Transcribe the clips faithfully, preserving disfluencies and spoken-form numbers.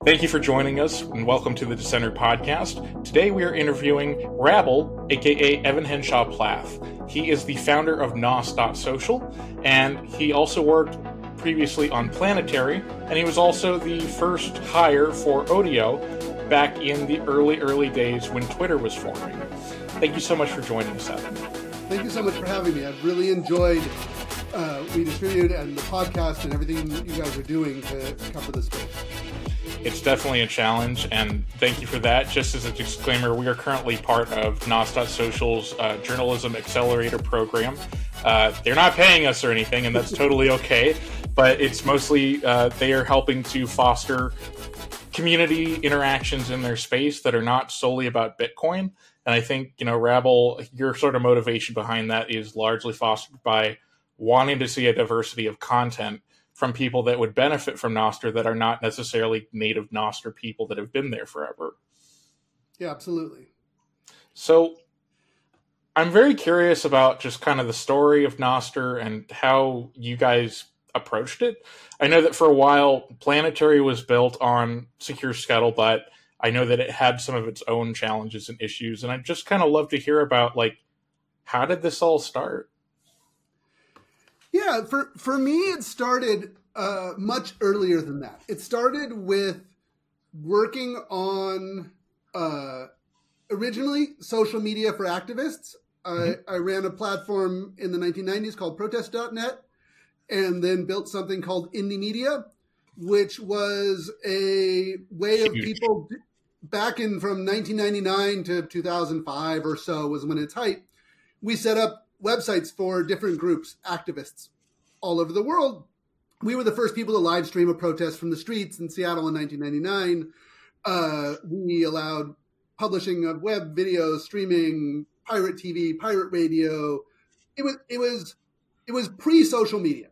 Thank you for joining us, and welcome to the Dissenter Podcast. Today we are interviewing Rabble, aka Evan Henshaw Plath. He is the founder of Nos dot social, and he also worked previously on Planetary, and he was also the first hire for Odeo back in the early, early days when Twitter was forming. Thank you so much for joining us, Evan. Thank you so much for having me. I've really enjoyed uh, We Distribute and the podcast and everything you guys are doing to cover this space. It's definitely a challenge, and thank you for that. Just as a disclaimer, we are currently part of Nos dot social's uh, Journalism Accelerator program. Uh, they're not paying us or anything, and that's totally okay, but it's mostly uh, they are helping to foster community interactions in their space that are not solely about Bitcoin. And I think, you know, Rabble, your sort of motivation behind that is largely fostered by wanting to see a diversity of content from people that would benefit from Nostr that are not necessarily native Nostr people that have been there forever. Yeah, absolutely. So I'm very curious about just kind of the story of Nostr and how you guys approached it. I know that for a while, Planetary was built on Secure Scuttlebutt. I know that it had some of its own challenges and issues, and I'd just kind of love to hear about, like, how did this all start? Yeah, for, for me, it started uh, much earlier than that. It started with working on, uh, originally, social media for activists. Mm-hmm. I, I ran a platform in the nineteen nineties called Protest dot net, and then built something called Indie Media, which was a way of people back in from nineteen ninety-nine to two thousand five or so was when its height. We set up websites for different groups, activists all over the world. We were the first people to live stream a protest from the streets in Seattle in nineteen ninety-nine. Uh, we allowed publishing of web videos, streaming, pirate T V, pirate radio. It was it was it was pre-social media.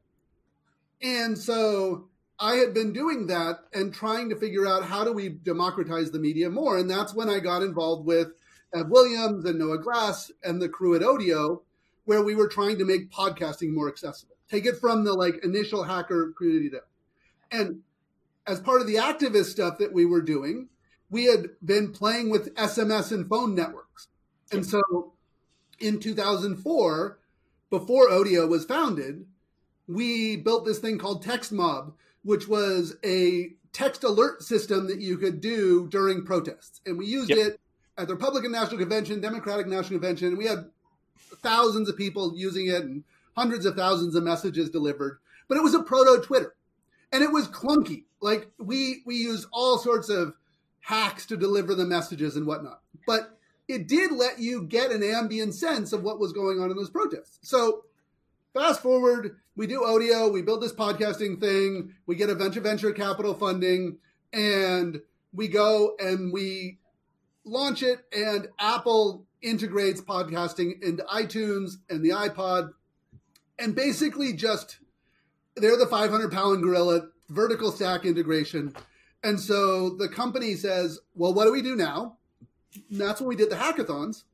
And so I had been doing that and trying to figure out how do we democratize the media more. And that's when I got involved with Ev Williams and Noah Glass and the crew at Odeo, where we were trying to make podcasting more accessible. Take it from the like initial hacker community there. And as part of the activist stuff that we were doing, we had been playing with S M S and phone networks. And so in two thousand four, before Odeo was founded, we built this thing called TextMob, which was a text alert system that you could do during protests. And we used yep. it at the Republican National Convention, Democratic National Convention, and we had thousands of people using it and hundreds of thousands of messages delivered. But it was a proto-Twitter. And it was clunky. Like, we we used all sorts of hacks to deliver the messages and whatnot. But it did let you get an ambient sense of what was going on in those protests. So fast forward, we do Odeo, we build this podcasting thing, we get a bunch of venture capital funding, and we go and we launch it, and Apple integrates podcasting into iTunes and the iPod, and basically just, they're the five hundred pound gorilla, vertical stack integration. And so the company says, well, what do we do now? And that's when we did the hackathons,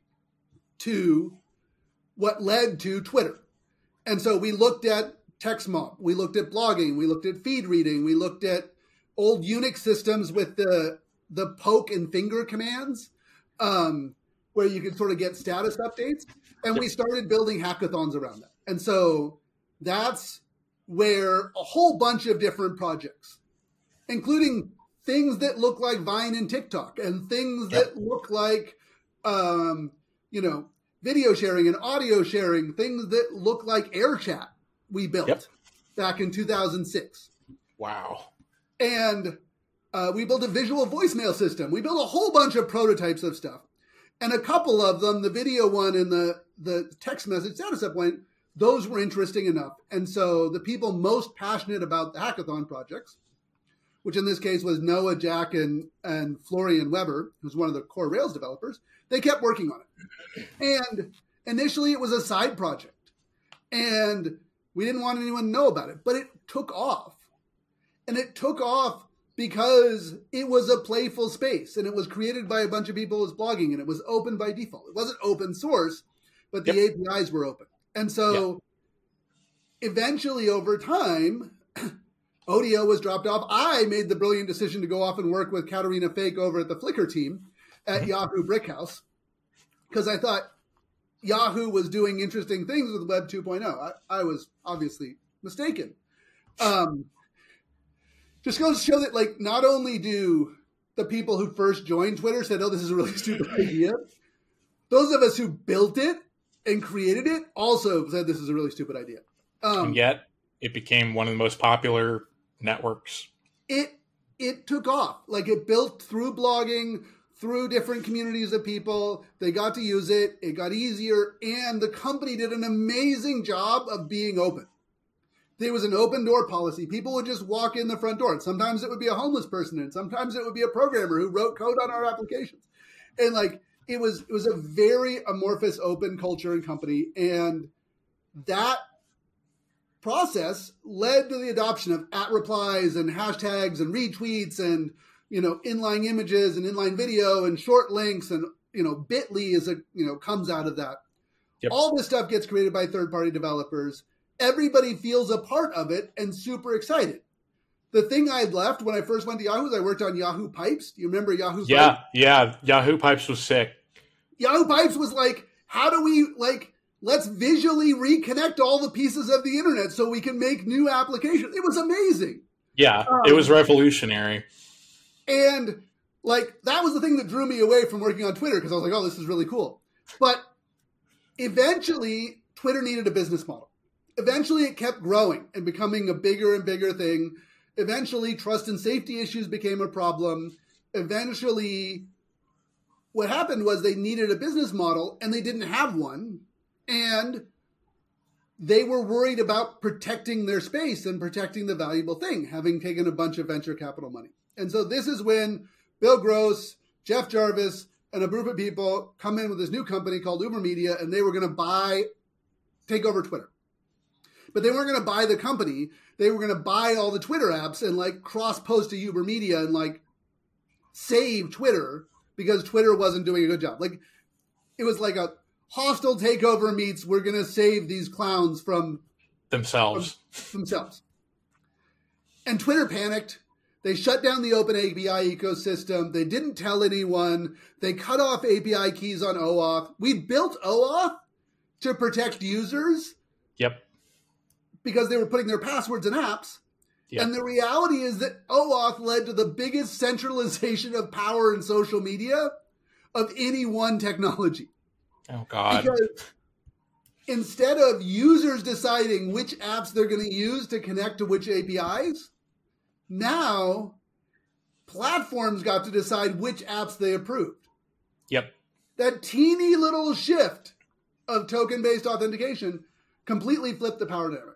to what led to Twitter. And so we looked at TextMob, we looked at blogging, we looked at feed reading, we looked at old Unix systems with the the poke and finger commands, um, where you could sort of get status updates. And we started building hackathons around that. And so that's where a whole bunch of different projects, including things that look like Vine and TikTok, and things yep. that look like, um, you know, video sharing and audio sharing, things that look like AirChat, we built yep. back in two thousand six. Wow. And uh, we built a visual voicemail system. We built a whole bunch of prototypes of stuff. And a couple of them, the video one and the, the text message status update, those were interesting enough. And so the people most passionate about the hackathon projects, which in this case was Noah, Jack, and, and Florian Weber, who's one of the core Rails developers, they kept working on it. And initially it was a side project. And we didn't want anyone to know about it. But it took off. And it took off because it was a playful space. And it was created by a bunch of people who was blogging. And it was open by default. It wasn't open source, but the yep. A P Is were open. And so yep. eventually over time, Odeo was dropped off. I made the brilliant decision to go off and work with Katerina Fake over at the Flickr team at Yahoo Brickhouse because I thought Yahoo was doing interesting things with Web two point oh. I, I was obviously mistaken. Um, just goes to show that, like, not only do the people who first joined Twitter said, oh, this is a really stupid idea, those of us who built it and created it also said this is a really stupid idea. Um, and yet it became one of the most popular networks. It it took off. Like, it built through blogging, through different communities of people. They got to use it. It got easier. And the company did an amazing job of being open. There was an open door policy. People would just walk in the front door. And sometimes it would be a homeless person. And sometimes it would be a programmer who wrote code on our applications. And like, it was, it was a very amorphous, open culture and company. And that process led to the adoption of at replies and hashtags and retweets and, you know, inline images and inline video and short links and, you know, Bitly is a, you know, comes out of that. Yep. All this stuff gets created by third-party developers. Everybody feels a part of it and super excited. The thing I had left when I first went to Yahoo is I worked on Yahoo Pipes. Do you remember Yahoo yeah, Pipes? Yeah, yeah. Yahoo Pipes was sick. Yahoo Pipes was like, how do we, like, let's visually reconnect all the pieces of the internet so we can make new applications. It was amazing. Yeah, um, it was revolutionary. And, like, that was the thing that drew me away from working on Twitter because I was like, oh, this is really cool. But eventually, Twitter needed a business model. Eventually, it kept growing and becoming a bigger and bigger thing. Eventually, trust and safety issues became a problem. Eventually, what happened was they needed a business model, and they didn't have one. And they were worried about protecting their space and protecting the valuable thing, having taken a bunch of venture capital money. And so this is when Bill Gross, Jeff Jarvis, and a group of people come in with this new company called Uber Media, and they were going to buy, take over Twitter. But they weren't going to buy the company. They were going to buy all the Twitter apps and like cross-post to Uber Media and like save Twitter because Twitter wasn't doing a good job. Like, it was like a hostile takeover meets, we're going to save these clowns from themselves. From themselves. And Twitter panicked. They shut down the open A P I ecosystem. They didn't tell anyone. They cut off A P I keys on OAuth. We built OAuth to protect users. Yep. Because they were putting their passwords in apps. Yep. And the reality is that OAuth led to the biggest centralization of power in social media of any one technology. Oh, God. Because instead of users deciding which apps they're going to use to connect to which A P Is, now platforms got to decide which apps they approved. Yep. That teeny little shift of token-based authentication completely flipped the power dynamic.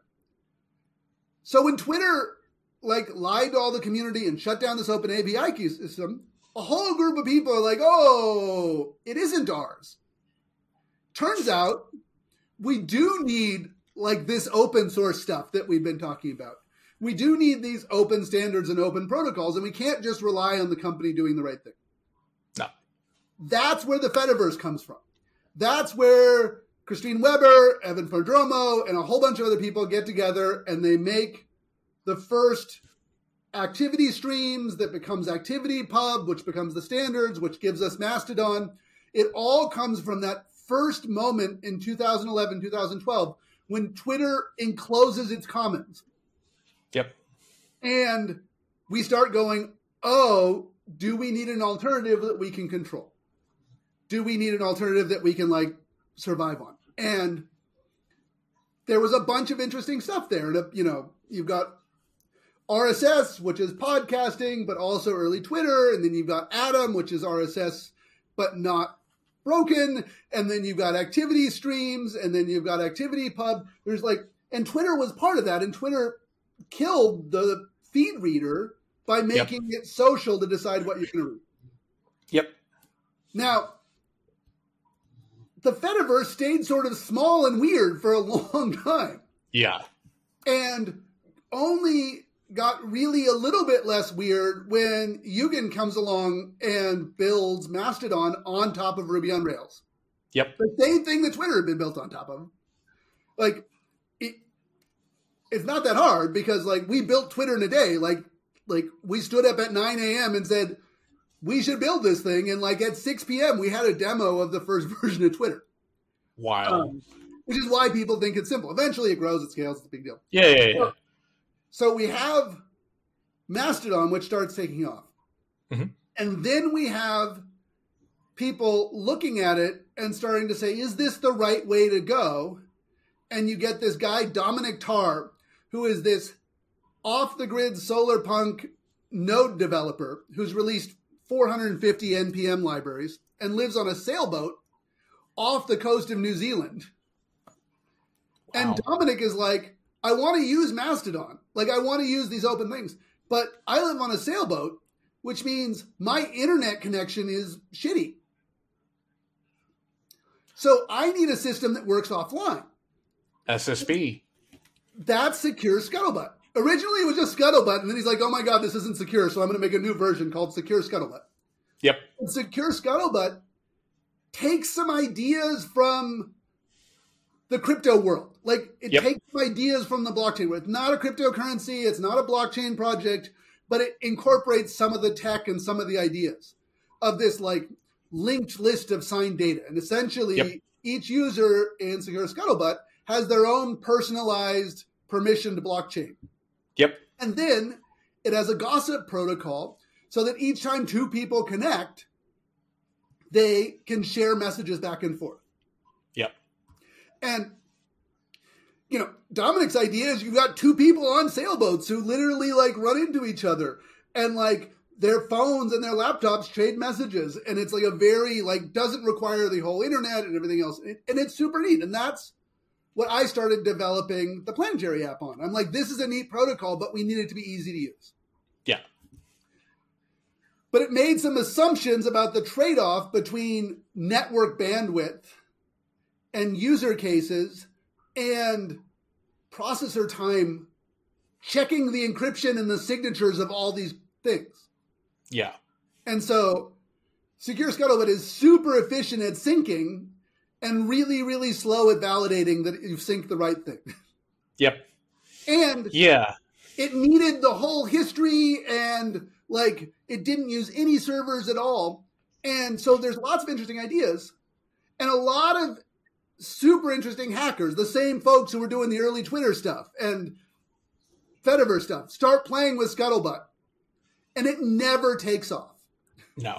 So when Twitter like lied to all the community and shut down this open A P I key system, a whole group of people are like, oh, it isn't ours. Turns out we do need like this open source stuff that we've been talking about. We do need these open standards and open protocols, and we can't just rely on the company doing the right thing. No. That's where the Fediverse comes from. That's where Christine Weber, Evan Prodromo, and a whole bunch of other people get together and they make the first activity streams that becomes ActivityPub, which becomes the standards, which gives us Mastodon. It all comes from that first moment in two thousand eleven, two thousand twelve, when Twitter encloses its commons. Yep. And we start going, oh, do we need an alternative that we can control? Do we need an alternative that we can, like, survive on? And there was a bunch of interesting stuff there. And, you know, you've got R S S, which is podcasting, but also early Twitter. And then you've got Atom, which is R S S, but not broken. And then you've got activity streams. And then you've got ActivityPub. There's like, and Twitter was part of that. And Twitter killed the feed reader by making yep. it social to decide what you're going to read. Yep. Now, the Fediverse stayed sort of small and weird for a long time. Yeah. And only got really a little bit less weird when Yugen comes along and builds Mastodon on top of Ruby on Rails. Yep. The same thing that Twitter had been built on top of. Like, it, it's not that hard because like we built Twitter in a day. Like, like we stood up at nine a.m. and said, we should build this thing. And like at six p.m. we had a demo of the first version of Twitter. Wow. Um, which is why people think it's simple. Eventually it grows, it scales, it's a big deal. Yeah, yeah, yeah. So, so we have Mastodon, which starts taking off. Mm-hmm. And then we have people looking at it and starting to say, is this the right way to go? And you get this guy, Dominic Tarr, who is this off-the-grid solar punk node developer who's released four hundred fifty N P M libraries and lives on a sailboat off the coast of New Zealand. Wow. And Dominic is like, I want to use Mastodon. Like, I want to use these open things. But I live on a sailboat, which means my internet connection is shitty. So I need a system that works offline. S S B. That's Secure Scuttlebutt. Originally, it was just Scuttlebutt, and then he's like, oh my God, this isn't secure, so I'm going to make a new version called Secure Scuttlebutt. Yep. And Secure Scuttlebutt takes some ideas from the crypto world. Like, it yep. takes some ideas from the blockchain world. It's not a cryptocurrency, it's not a blockchain project, but it incorporates some of the tech and some of the ideas of this, like, linked list of signed data. And essentially, yep. each user in Secure Scuttlebutt has their own personalized permissioned blockchain. Yep. And then it has a gossip protocol so that each time two people connect, they can share messages back and forth. Yep. And, you know, Dominic's idea is you've got two people on sailboats who literally like run into each other and like their phones and their laptops trade messages. And it's like a very like doesn't require the whole internet and everything else. And it's super neat. And that's what I started developing the Planetary app on. I'm like, this is a neat protocol, but we need it to be easy to use. Yeah. But it made some assumptions about the trade-off between network bandwidth and user cases and processor time checking the encryption and the signatures of all these things. Yeah. And so Secure Scuttlebutt is super efficient at syncing and really, really slow at validating that you've synced the right thing. Yep. And yeah, it needed the whole history and like it didn't use any servers at all. And so there's lots of interesting ideas and a lot of super interesting hackers, the same folks who were doing the early Twitter stuff and Fediverse stuff, start playing with Scuttlebutt. And it never takes off. No.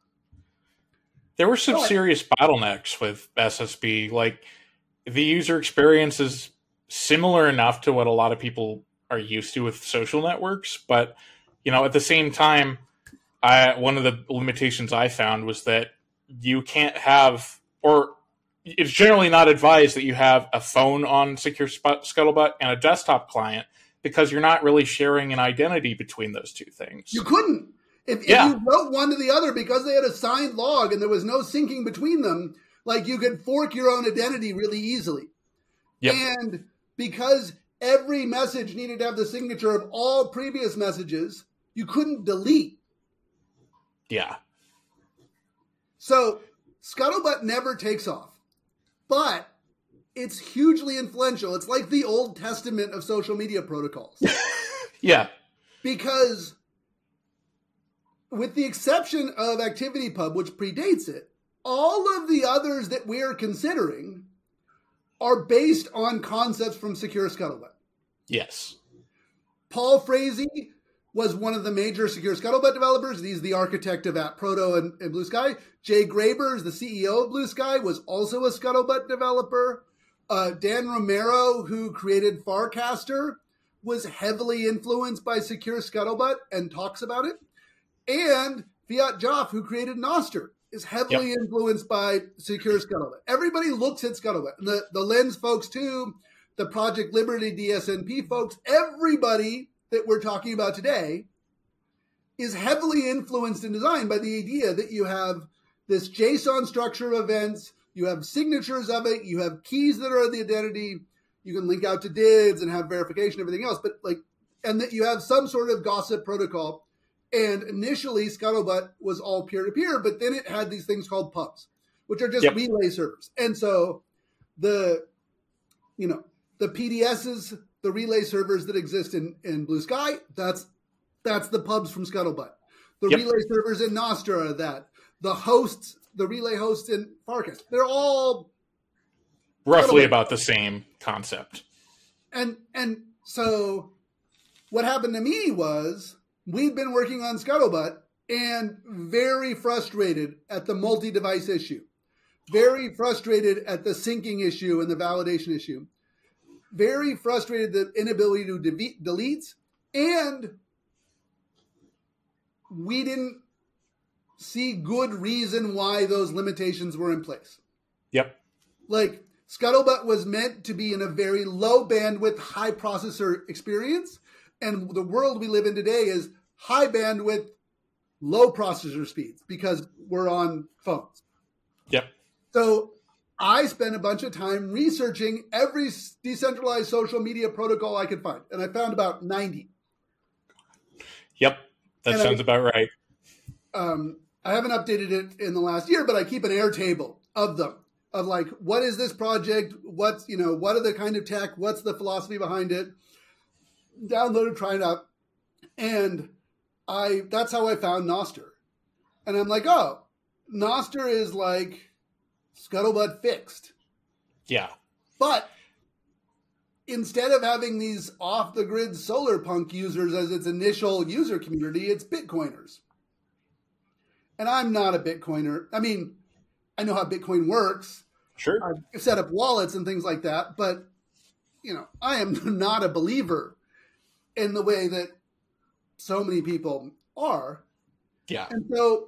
There were some But, serious bottlenecks with S S B. Like, the user experience is similar enough to what a lot of people are used to with social networks. But, you know, at the same time, I, one of the limitations I found was that you can't have, or it's generally not advised that you have a phone on Secure Scuttlebutt and a desktop client because you're not really sharing an identity between those two things. You couldn't. If, yeah. if you wrote one to the other because they had a signed log and there was no syncing between them, like you could fork your own identity really easily. Yep. And because every message needed to have the signature of all previous messages, you couldn't delete. Yeah. So Scuttlebutt never takes off, but it's hugely influential. It's like the Old Testament of social media protocols. Yeah. Because with the exception of ActivityPub, which predates it, all of the others that we're considering are based on concepts from Secure Scuttlebutt. Yes. Paul Frazee was one of the major Secure Scuttlebutt developers. He's the architect of AppProto and, and Blue Sky. Jay Graber is the C E O of Blue Sky, was also a Scuttlebutt developer. Uh, Dan Romero, who created Farcaster, was heavily influenced by Secure Scuttlebutt and talks about it. And Fiat Joff, who created Nostr, is heavily yep. influenced by Secure Scuttlebutt. Everybody looks at Scuttlebutt. And the, the Lens folks, too, the Project Liberty D S N P folks, everybody that we're talking about today is heavily influenced in design by the idea that you have this JSON structure of events, you have signatures of it, you have keys that are the identity, you can link out to D I Ds and have verification, everything else, but like, and that you have some sort of gossip protocol. And initially, Scuttlebutt was all peer-to-peer, but then it had these things called pubs, which are just yep. relay servers. And so the, you know, the P D Ss the relay servers that exist in, in Blue Sky, that's that's the pubs from Scuttlebutt. The yep. relay servers in Nostra are that. The hosts, the relay hosts in Farkas, they're all roughly Scuttlebutt. About the same concept. And and so what happened to me was we'd been working on Scuttlebutt and very frustrated at the multi-device issue. Very frustrated at the syncing issue and the validation issue. Very frustrated the inability to de- delete. And we didn't see good reason why those limitations were in place. Yep. Like, Scuttlebutt was meant to be in a very low bandwidth, high processor experience. And the world we live in today is high bandwidth, low processor speeds because we're on phones. Yep. So I spent a bunch of time researching every decentralized social media protocol I could find. And I found about ninety. Yep. That and sounds I, about right. Um, I haven't updated it in the last year, but I keep an Airtable of them. Of like, what is this project? What's, you know, what are the kind of tech? What's the philosophy behind it? Downloaded, tried it out. And I, that's how I found Nostr. And I'm like, oh, Nostr is like Scuttlebutt fixed. Yeah. But instead of having these off-the-grid Solarpunk users as its initial user community, it's Bitcoiners. And I'm not a Bitcoiner. I mean, I know how Bitcoin works. Sure. I've set up wallets and things like that. But, you know, I am not a believer in the way that so many people are. Yeah. And so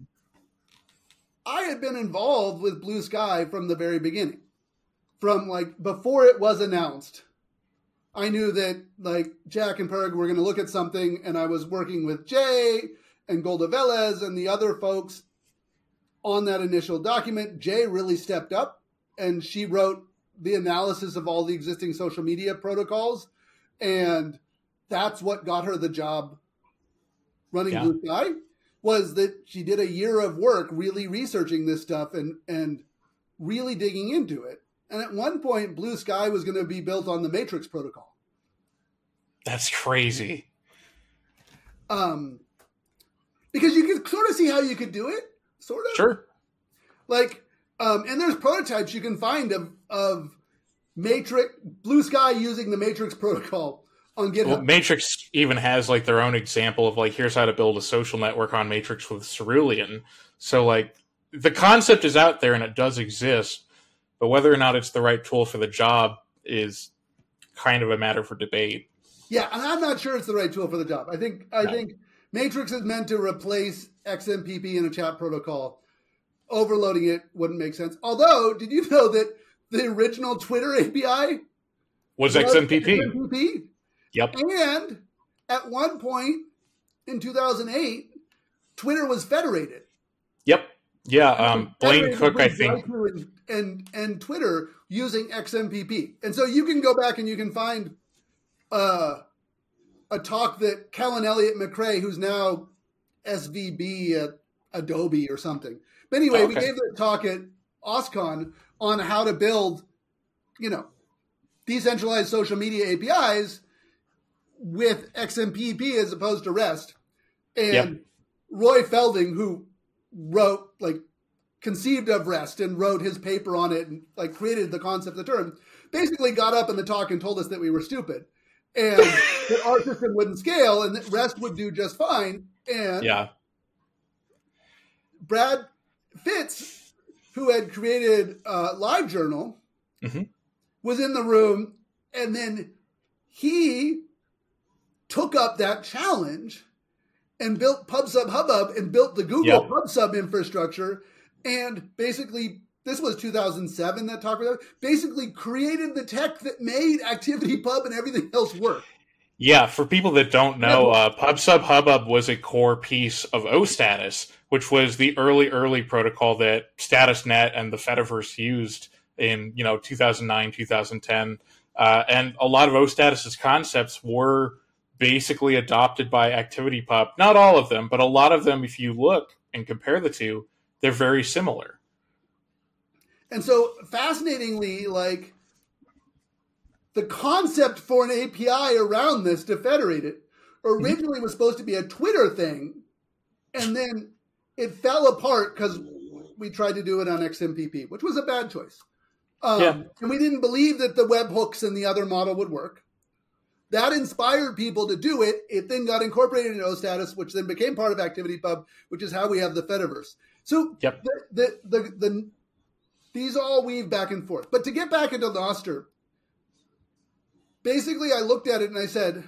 I had been involved with Blue Sky from the very beginning. From like before it was announced, I knew that like Jack and Perg were going to look at something, and I was working with Jay and Golda Velez and the other folks on that initial document. Jay really stepped up, and she wrote the analysis of all the existing social media protocols, and that's what got her the job running yeah. Blue Sky, was that she did a year of work really researching this stuff and and really digging into it. And at one point, Blue Sky was going to be built on the Matrix protocol. That's crazy. Um, because you could sort of see how you could do it, sort of. Sure. Like, um, and there's prototypes you can find of of Matrix Blue Sky using the Matrix protocol on GitHub. Well, Matrix even has like their own example of like, here's how to build a social network on Matrix with Cerulean. So like the concept is out there and it does exist. But whether or not it's the right tool for the job is kind of a matter for debate. Yeah, and I'm not sure it's the right tool for the job. I think I no. think Matrix is meant to replace X M P P in a chat protocol. Overloading it wouldn't make sense. Although, did you know that the original Twitter A P I was, was X M P P? X M P P? Yep. And at one point in two thousand eight, Twitter was federated. Yep. Yeah, um, Blaine Cook, I think. And, and and Twitter using X M P P. And so you can go back and you can find uh, a talk that Kellen Elliott McRae, who's now S V B at Adobe or something. But anyway, okay. we gave the talk at OSCON on how to build, you know, decentralized social media A P Is with X M P P as opposed to REST. And yep. Roy Felding, who wrote, like, conceived of REST and wrote his paper on it and, like, created the concept of the term, basically got up in the talk and told us that we were stupid and that our system wouldn't scale and that REST would do just fine. And yeah. Brad Fitz, who had created uh, LiveJournal, mm-hmm. was in the room, and then he took up that challenge and built PubSub Hubbub and built the Google yep. PubSub infrastructure, and basically, this was two thousand seven that talk about, basically created the tech that made ActivityPub and everything else work. Yeah, for people that don't know, uh, PubSub Hubbub was a core piece of OStatus, which was the early, early protocol that StatusNet and the Fediverse used in, you know, two thousand nine, two thousand ten. Uh, and a lot of OStatus's concepts were basically adopted by ActivityPub. Not all of them, but a lot of them, if you look and compare the two, they're very similar. And so, fascinatingly, like, the concept for an A P I around this to federate it originally was supposed to be a Twitter thing, and then it fell apart because we tried to do it on X M P P, which was a bad choice. Um, yeah. And we didn't believe that the webhooks and the other model would work. That inspired people to do it. It then got incorporated into OStatus, which then became part of ActivityPub, which is how we have the Fediverse. So yep. the, the, the, the, these all weave back and forth. But to get back into Nostr, basically I looked at it and I said,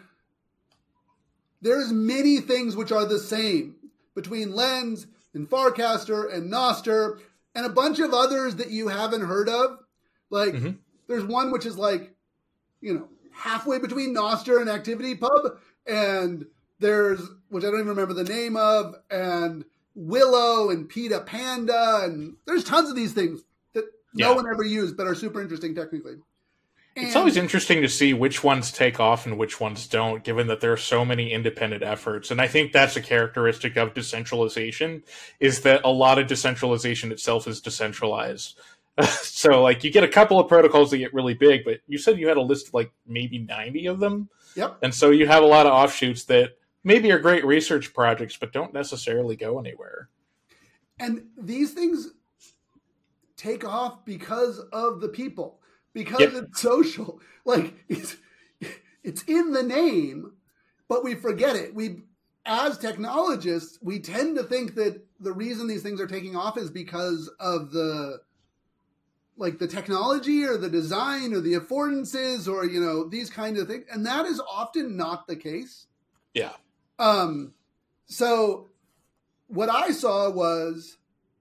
there's many things which are the same between Lens and Farcaster and Nostr and a bunch of others that you haven't heard of. Like, mm-hmm. there's one which is like, you know, halfway between Nostr and ActivityPub, and there's, which I don't even remember the name of, and Willow and PETA Panda, and there's tons of these things that yeah. no one ever used but are super interesting technically. And it's always interesting to see which ones take off and which ones don't, given that there are so many independent efforts. And I think that's a characteristic of decentralization, is that a lot of decentralization itself is decentralized. So, like, you get a couple of protocols that get really big, but you said you had a list of, like, maybe ninety of them? Yep. And so you have a lot of offshoots that maybe are great research projects, but don't necessarily go anywhere. And these things take off because of the people. Because yep. it's social. Like, it's, it's in the name, but we forget it. We, as technologists, we tend to think that the reason these things are taking off is because of the, like, the technology or the design or the affordances or, you know, these kind of things. And that is often not the case. Yeah. Um. So what I saw was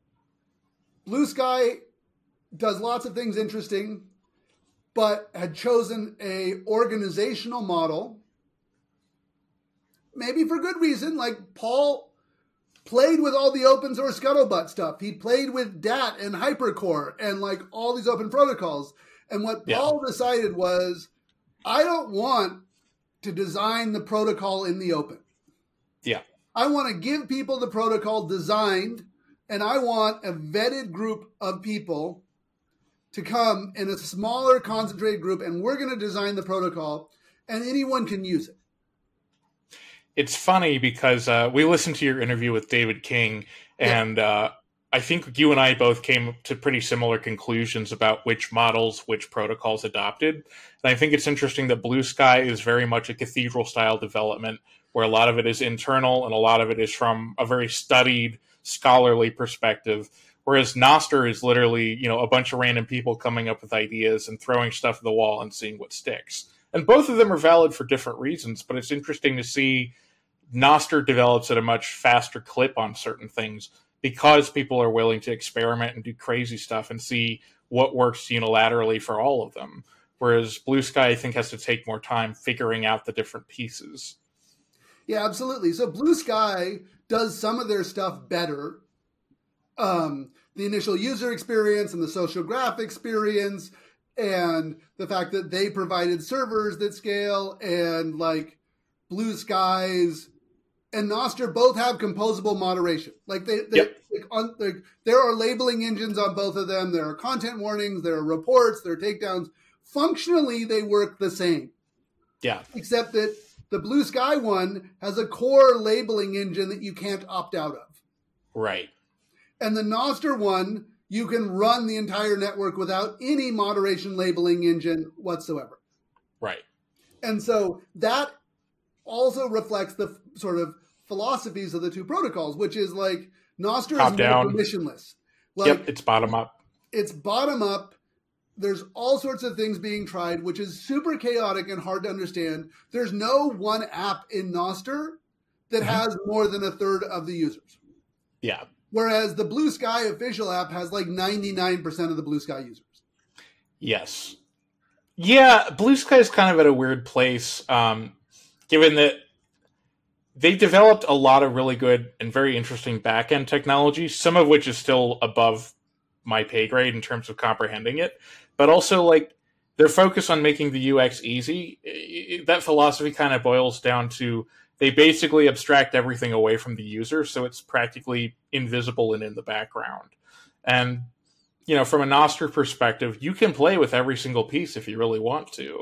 Blue Sky does lots of things interesting, but had chosen a organizational model, maybe for good reason. Like, Paul played with all the open source scuttlebutt stuff. He played with D A T and Hypercore and, like, all these open protocols. And what yeah. Paul decided was, I don't want to design the protocol in the open. Yeah. I want to give people the protocol designed, and I want a vetted group of people to come in a smaller, concentrated group, and we're going to design the protocol, and anyone can use it. It's funny because uh, we listened to your interview with David King, and yeah. uh, I think you and I both came to pretty similar conclusions about which models, which protocols adopted. And I think it's interesting that Blue Sky is very much a cathedral-style development, where a lot of it is internal and a lot of it is from a very studied, scholarly perspective. Whereas Nostr is literally, you know, a bunch of random people coming up with ideas and throwing stuff at the wall and seeing what sticks. And both of them are valid for different reasons, but it's interesting to see Nostr develops at a much faster clip on certain things because people are willing to experiment and do crazy stuff and see what works unilaterally for all of them. Whereas Blue Sky, I think, has to take more time figuring out the different pieces. Yeah, absolutely. So Blue Sky does some of their stuff better. Um, the initial user experience and the social graph experience and the fact that they provided servers that scale and, like, Blue Skies and Nostr both have composable moderation. Like, they, they yep. like on, like, there are labeling engines on both of them. There are content warnings. There are reports. There are takedowns. Functionally, they work the same. Yeah. Except that the Blue Sky one has a core labeling engine that you can't opt out of. Right. And the Nostr one, you can run the entire network without any moderation labeling engine whatsoever. Right. And so that also reflects the f- sort of philosophies of the two protocols, which is, like, Nostr Top is down. more permissionless. Like, yep, it's bottom up. It's bottom up. There's all sorts of things being tried, which is super chaotic and hard to understand. There's no one app in Nostr that mm-hmm. has more than a third of the users. Yeah. Whereas the Blue Sky official app has like ninety-nine percent of the Blue Sky users. Yes. Yeah, Blue Sky is kind of at a weird place, um, given that they developed a lot of really good and very interesting back-end technology, some of which is still above my pay grade in terms of comprehending it. But also, like, their focus on making the U X easy, that philosophy kind of boils down to they basically abstract everything away from the user, so it's practically invisible and in the background. And, you know, from a Nostr perspective, you can play with every single piece if you really want to.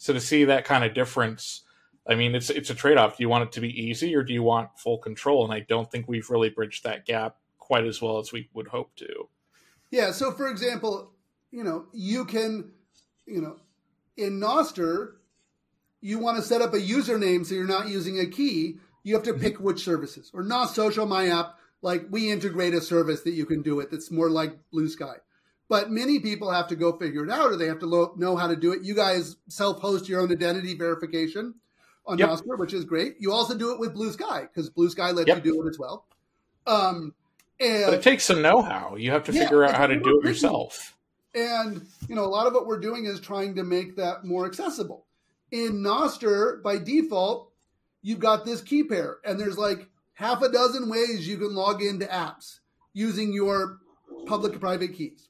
So to see that kind of difference, I mean, it's it's a trade-off. Do you want it to be easy, or do you want full control? And I don't think we've really bridged that gap quite as well as we would hope to. Yeah. So, for example, you know, you can, you know, in Nostr, you want to set up a username so you're not using a key. You have to pick which services. Or Nos Social, my app, like we integrate a service that you can do it that's more like Blue Sky. But many people have to go figure it out, or they have to lo- know how to do it. You guys self-host your own identity verification on yep. Nostr, which is great. You also do it with Blue Sky, because Blue Sky lets yep. you do it as well. Um, and, but it takes some know-how. You have to yeah, figure out how to do it yourself. And, you know, a lot of what we're doing is trying to make that more accessible. In Nostr, by default, you've got this key pair, and there's like half a dozen ways you can log into apps using your public and private keys.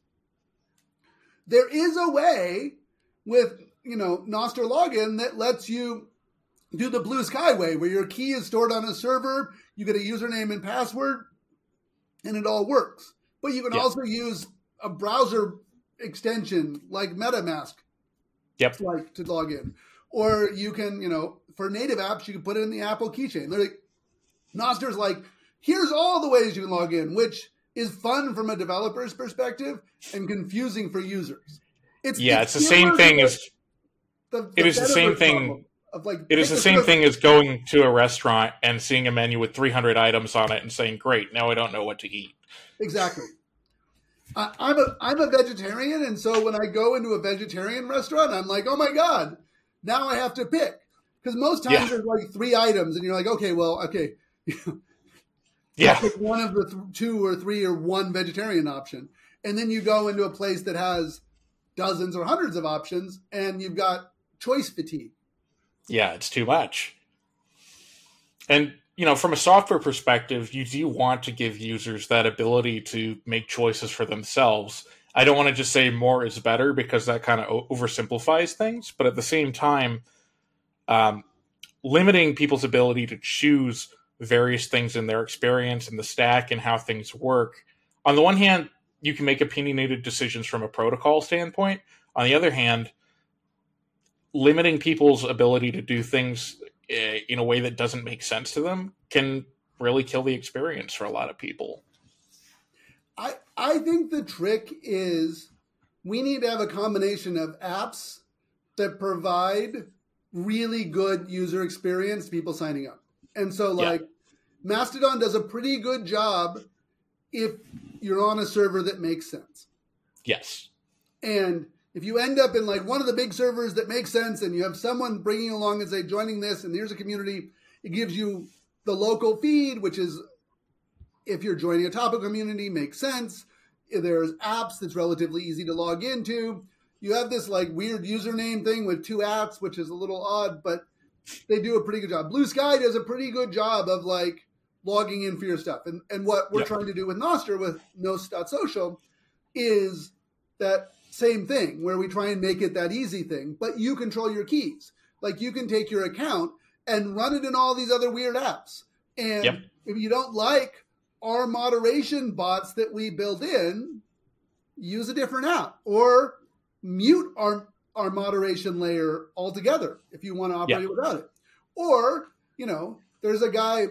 There is a way with, you know, Nostr login that lets you do the Blue Sky way, where your key is stored on a server, you get a username and password, and it all works. But you can yep. also use a browser extension like MetaMask yep. like to log in. Or you can, you know, for native apps, you can put it in the Apple keychain. They're like, Nostr's like, here's all the ways you can log in, which is fun from a developer's perspective and confusing for users. It's yeah, it's, it's the same thing as the, the it is the same thing. Of like, it is the same thing as going to a restaurant and seeing a menu with three hundred items on it and saying, "Great, now I don't know what to eat." Exactly. I, I'm a I'm a vegetarian, and so when I go into a vegetarian restaurant, I'm like, "Oh my god, now I have to pick." Because most times yeah. there's like three items, and you're like, "Okay, well, okay." Yeah. Pick one of the th- two or three or one vegetarian option. And then you go into a place that has dozens or hundreds of options, and you've got choice fatigue. Yeah, it's too much. And, you know, from a software perspective, you do want to give users that ability to make choices for themselves. I don't want to just say more is better, because that kind of oversimplifies things. But at the same time, um, limiting people's ability to choose various things in their experience and the stack and how things work. On the one hand, you can make opinionated decisions from a protocol standpoint. On the other hand, limiting people's ability to do things in a way that doesn't make sense to them can really kill the experience for a lot of people. I, I think the trick is we need to have a combination of apps that provide really good user experience to people signing up. And so, like, yeah. Mastodon does a pretty good job if you're on a server that makes sense. Yes. And if you end up in, like, one of the big servers that makes sense, and you have someone bringing along and say, joining this, and here's a community, it gives you the local feed, which is, if you're joining a topic community, makes sense. There's apps that's relatively easy to log into. You have this, like, weird username thing with two apps, which is a little odd, but they do a pretty good job. Blue Sky does a pretty good job of like logging in for your stuff. And and what we're yeah. trying to do with Nostr, with Nos dot social, is that same thing where we try and make it that easy thing, but you control your keys. Like you can take your account and run it in all these other weird apps. And yep. if you don't like our moderation bots that we build in, use a different app or mute our our moderation layer altogether if you want to operate yeah. without it. Or, you know, there's a guy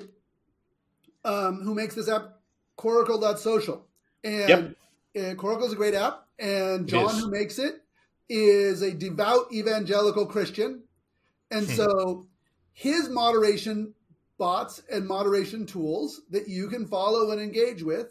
um, who makes this app, Coracle dot social. And yep. Coracle is a great app. And John, who makes it, is a devout evangelical Christian. And hmm. so his moderation bots and moderation tools that you can follow and engage with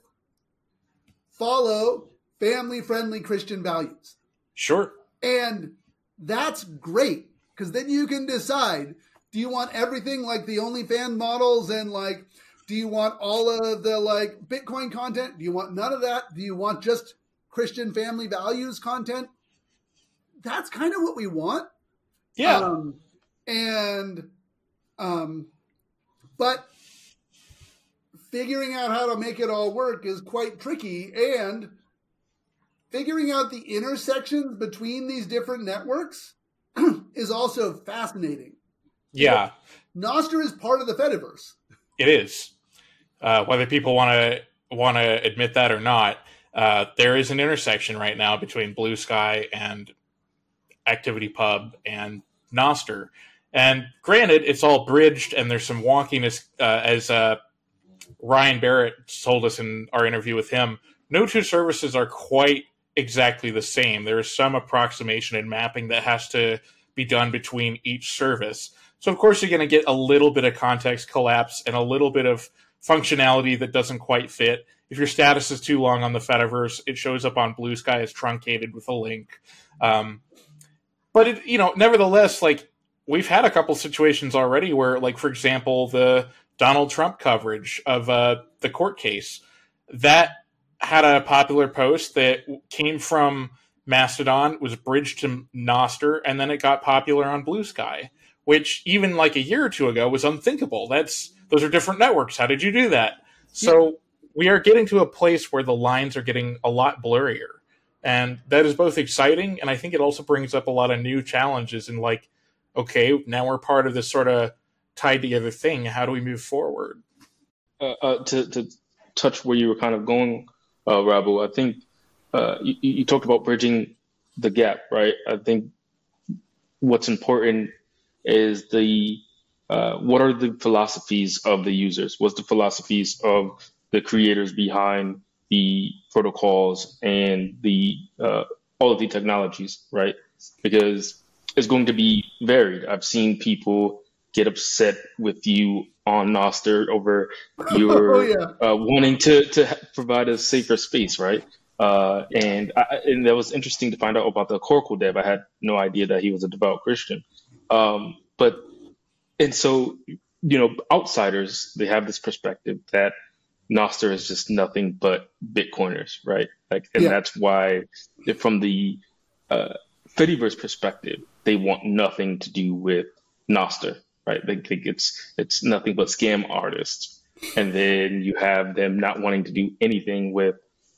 follow family-friendly Christian values. Sure. And that's great, because then you can decide, do you want everything like the OnlyFans models, and like, do you want all of the like Bitcoin content? Do you want none of that? Do you want just Christian family values content? That's kind of what we want. Yeah. Um, and, um, but figuring out how to make it all work is quite tricky, and figuring out the intersections between these different networks is also fascinating. Yeah. Nostr is part of the Fediverse. It is. Uh, whether people want to want to admit that or not, uh, there is an intersection right now between Blue Sky and ActivityPub and Nostr. And granted, it's all bridged and there's some wonkiness, uh, as uh, Ryan Barrett told us in our interview with him. No two services are quite exactly the same. There is some approximation and mapping that has to be done between each service. So, of course, you're going to get a little bit of context collapse and a little bit of functionality that doesn't quite fit. If your status is too long on the Fediverse, it shows up on Blue Sky as truncated with a link. Um, but, it, you know, nevertheless, like, we've had a couple situations already where, like, for example, the Donald Trump coverage of uh, the court case, that had a popular post that came from Mastodon, was bridged to Nostr, and then it got popular on Blue Sky, which even like a year or two ago was unthinkable. That's those are different networks. How did you do that? So yeah. We are getting to a place where the lines are getting a lot blurrier, and that is both exciting, and I think it also brings up a lot of new challenges in like, okay, now we're part of this sort of tied together thing. How do we move forward? Uh, uh, to, to touch where you were kind of going, uh, Rabu, I think uh, you, you talked about bridging the gap, right? I think what's important is the uh, what are the philosophies of the users? What's the philosophies of the creators behind the protocols and the uh, all of the technologies, right? Because it's going to be varied. I've seen people get upset with you on Nostr over your oh, yeah. uh, wanting to, to provide a safer space, right? Uh, and I, and that was interesting to find out about the Coracle dev. I had no idea that he was a devout Christian. Um, but and so, you know, outsiders, they have this perspective that Nostr is just nothing but Bitcoiners, right? Like, and yeah. that's why, from the uh, Fediverse perspective, they want nothing to do with Nostr, right? They think it's it's nothing but scam artists. And then you have them not wanting to do anything with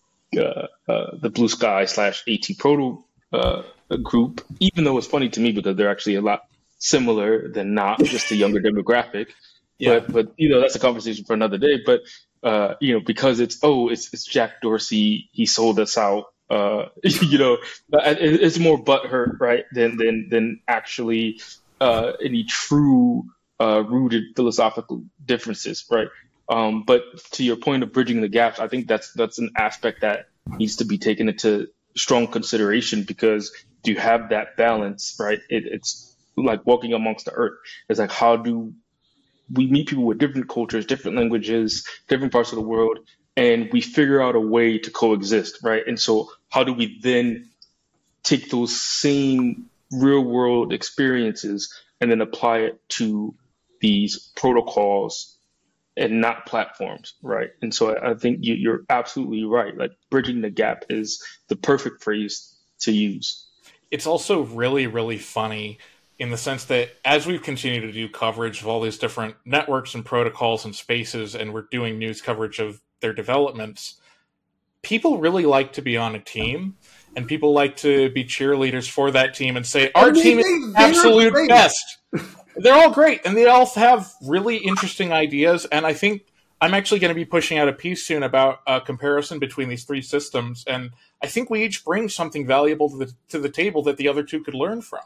uh, uh, the Blue Sky slash AT Proto uh, group, even though it's funny to me because they're actually a lot similar than not, just a younger demographic. Yeah. But, but you know, that's a conversation for another day. But, uh, you know, because it's, oh, it's, it's Jack Dorsey, he sold us out. Uh, you know, it's more butthurt, right, than than than actually uh, any true uh, rooted philosophical differences, right? Um, but to your point of bridging the gaps, I think that's that's an aspect that needs to be taken into strong consideration, because do you have that balance, right? It, it's like walking amongst the earth. It's like, how do we meet people with different cultures, different languages, different parts of the world, and we figure out a way to coexist, right? And so how do we then take those same real world experiences and then apply it to these protocols and not platforms, right? And so I think you, you're absolutely right. Like, bridging the gap is the perfect phrase to use. It's also really, really funny in the sense that as we've continued to do coverage of all these different networks and protocols and spaces, and we're doing news coverage of their developments, people really like to be on a team, and people like to be cheerleaders for that team and say, our and they, team they, is absolute great. best. They're all great, and they all have really interesting ideas, and I think I'm actually going to be pushing out a piece soon about a comparison between these three systems, and I think we each bring something valuable to the, to the table that the other two could learn from.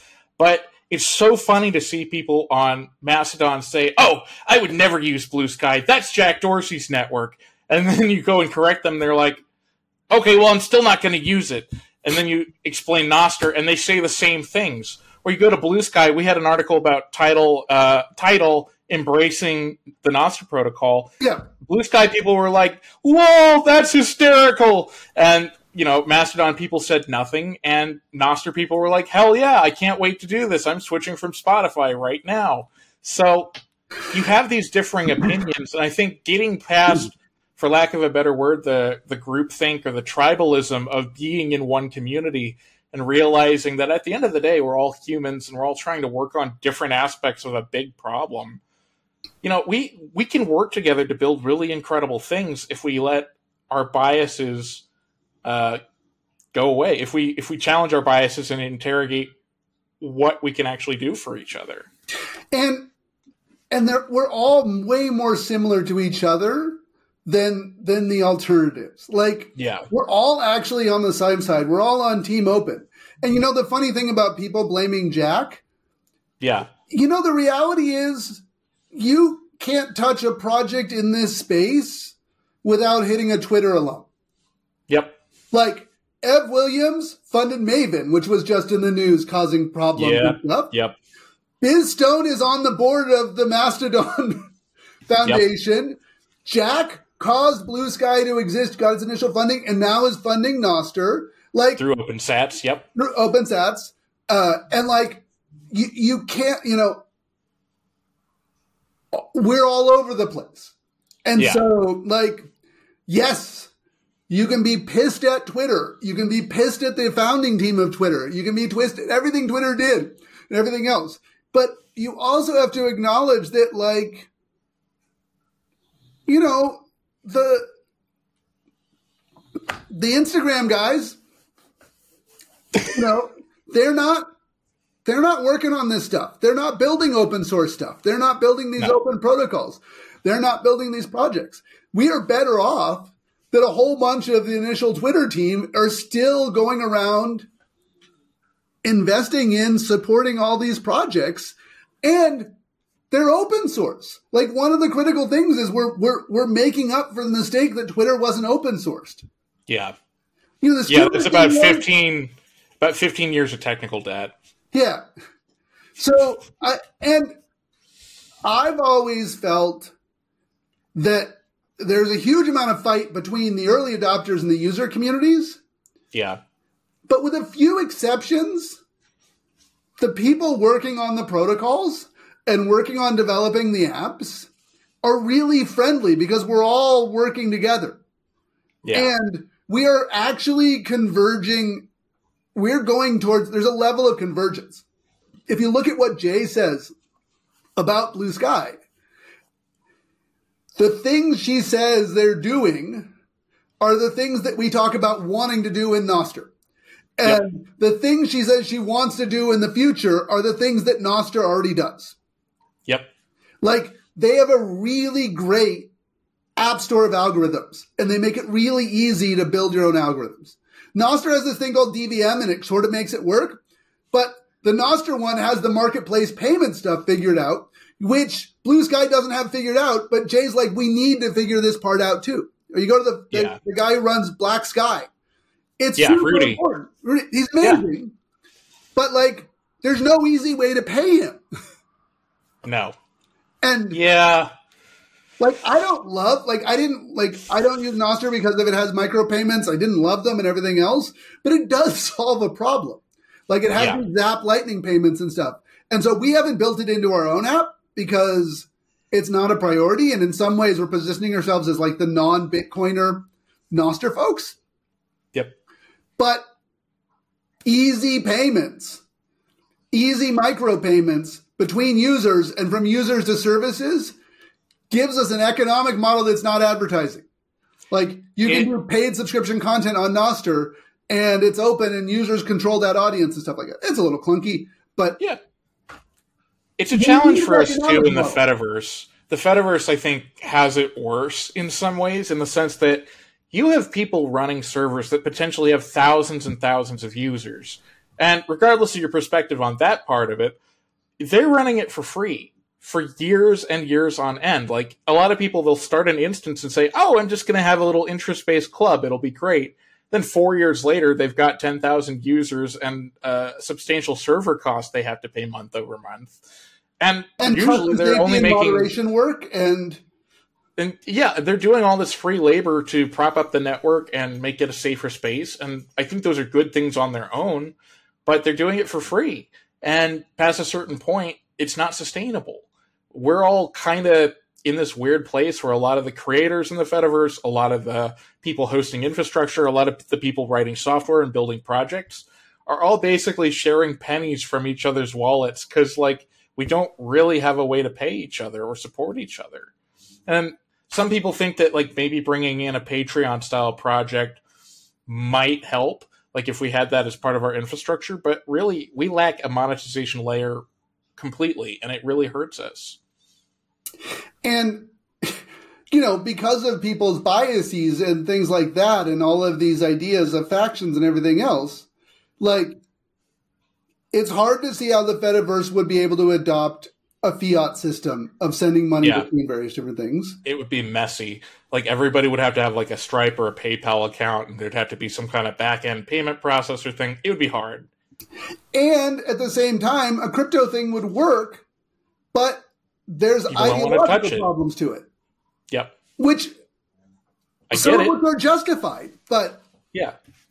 But it's so funny to see people on Mastodon say, oh, I would never use Blue Sky. That's Jack Dorsey's network. And then you go and correct them. They're like, okay, well, I'm still not going to use it. And then you explain Nostr, and they say the same things. Or you go to Blue Sky. We had an article about Tidal, uh, Tidal embracing the Nostr protocol. Yeah. Blue Sky people were like, whoa, that's hysterical. And you know, Mastodon people said nothing, and Nostr people were like, hell yeah, I can't wait to do this. I'm switching from Spotify right now. So you have these differing opinions, and I think getting past, for lack of a better word, the, the groupthink or the tribalism of being in one community and realizing that at the end of the day, we're all humans and we're all trying to work on different aspects of a big problem. You know, we, we can work together to build really incredible things if we let our biases Uh, go away. If we if we challenge our biases and interrogate what we can actually do for each other, and and we're all way more similar to each other than than the alternatives. Like, yeah, we're all actually on the same side. We're all on Team Open. And you know the funny thing about people blaming Jack, Yeah. You know, the reality is you can't touch a project in this space without hitting a Twitter alum. Yep. Like, Ev Williams funded Maven, which was just in the news causing problems yeah. and stuff. Yep. Biz Stone is on the board of the Mastodon Foundation. Yep. Jack caused Blue Sky to exist, got its initial funding, and now is funding Nostr. Like, through OpenSats, yep. Through OpenSats. Uh, and, like, you, you can't, you know, we're all over the place. And yeah. so, like, yes, you can be pissed at Twitter. You can be pissed at the founding team of Twitter. You can be twisted everything Twitter did and everything else. But you also have to acknowledge that, like, you know, the the Instagram guys, you know, they're not they're not working on this stuff. They're not building open source stuff. They're not building these no. open protocols. They're not building these projects. We are better off that a whole bunch of the initial Twitter team are still going around investing in supporting all these projects, and they're open source. Like, one of the critical things is we're we're we're making up for the mistake that Twitter wasn't open sourced. Yeah. You know, the yeah, it's about fifteen was, about fifteen years of technical debt. Yeah. So I and I've always felt that there's a huge amount of fight between the early adopters and the user communities. Yeah. But with a few exceptions, the people working on the protocols and working on developing the apps are really friendly because we're all working together. Yeah. And we are actually converging. We're going towards, there's a level of convergence. If you look at what Jay says about Blue Sky, the things she says they're doing are the things that we talk about wanting to do in Nostr. And yep. the things she says she wants to do in the future are the things that Nostr already does. Yep. Like, they have a really great app store of algorithms, and they make it really easy to build your own algorithms. Nostr has this thing called D V M, and it sort of makes it work. But the Nostr one has the marketplace payment stuff figured out, which Blue Sky doesn't have figured out. But Jay's like, we need to figure this part out too. Or you go to the, the, yeah. the guy who runs Black Sky. It's yeah, super Rudy. important. Rudy, he's amazing. Yeah. But, like, there's no easy way to pay him. No. And yeah. Like, I don't love, like, I didn't, like, I don't use Nostr because if it has micropayments. I didn't love them and everything else, but it does solve a problem. Like, it has yeah. these Zap Lightning payments and stuff. And so we haven't built it into our own app because it's not a priority. And in some ways, we're positioning ourselves as, like, the non-Bitcoiner Nostr folks. Yep. But easy payments, easy micropayments between users and from users to services gives us an economic model that's not advertising. Like, you can it, do paid subscription content on Nostr, and it's open, and users control that audience and stuff like that. It's a little clunky, but yeah, it's a challenge for us too in the model. Fediverse. The Fediverse, I think, has it worse in some ways, in the sense that you have people running servers that potentially have thousands and thousands of users, and regardless of your perspective on that part of it, they're running it for free for years and years on end. Like, a lot of people, they'll start an instance and say, oh, I'm just going to have a little interest-based club. It'll be great. Then four years later, they've got ten thousand users and uh, substantial server costs they have to pay month over month. And, and usually they're only making moderation work. And, and yeah, they're doing all this free labor to prop up the network and make it a safer space. And I think those are good things on their own, but they're doing it for free. And past a certain point, it's not sustainable. We're all kind of in this weird place where a lot of the creators in the Fediverse, a lot of the people hosting infrastructure, a lot of the people writing software and building projects are all basically sharing pennies from each other's wallets because, like, we don't really have a way to pay each other or support each other. And some people think that, like, maybe bringing in a Patreon-style project might help, like if we had that as part of our infrastructure, but really we lack a monetization layer completely, and it really hurts us. And, you know, because of people's biases and things like that and all of these ideas of factions and everything else, like, it's hard to see how the Fediverse would be able to adopt a fiat system of sending money Yeah. between various different things. It would be messy. Like everybody would have to have like a Stripe or a PayPal account, and there'd have to be some kind of back end payment processor thing. It would be hard. And at the same time, a crypto thing would work, but there's People don't wanna touch ideological it. problems to it, Yep. which I some get of it. which are justified. But Yeah.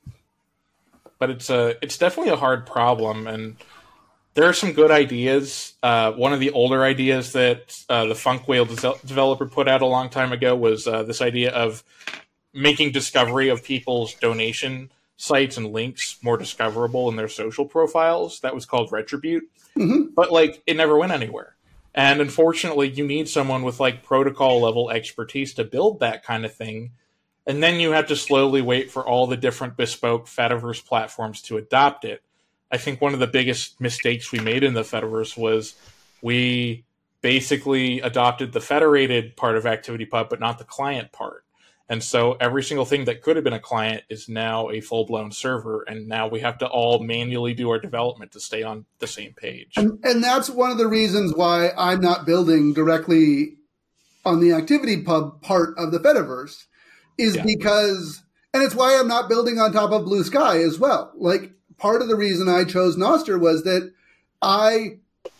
But it's a it's definitely a hard problem, and there are some good ideas. Uh, one of the older ideas that uh, the Funk Whale de- developer put out a long time ago was uh, this idea of making discovery of people's donation sites and links more discoverable in their social profiles. That was called Retribute. Mhm. But like it never went anywhere. And unfortunately, you need someone with like protocol level expertise to build that kind of thing. And then you have to slowly wait for all the different bespoke Fediverse platforms to adopt it. I think one of the biggest mistakes we made in the Fediverse was we basically adopted the federated part of ActivityPub, but not the client part. And so every single thing that could have been a client is now a full-blown server, and now we have to all manually do our development to stay on the same page. and, and that's one of the reasons why I'm not building directly on the ActivityPub part of the Fediverse, is Yeah. because, and it's why I'm not building on top of Blue Sky as well. Like, part of the reason I chose Nostr was that I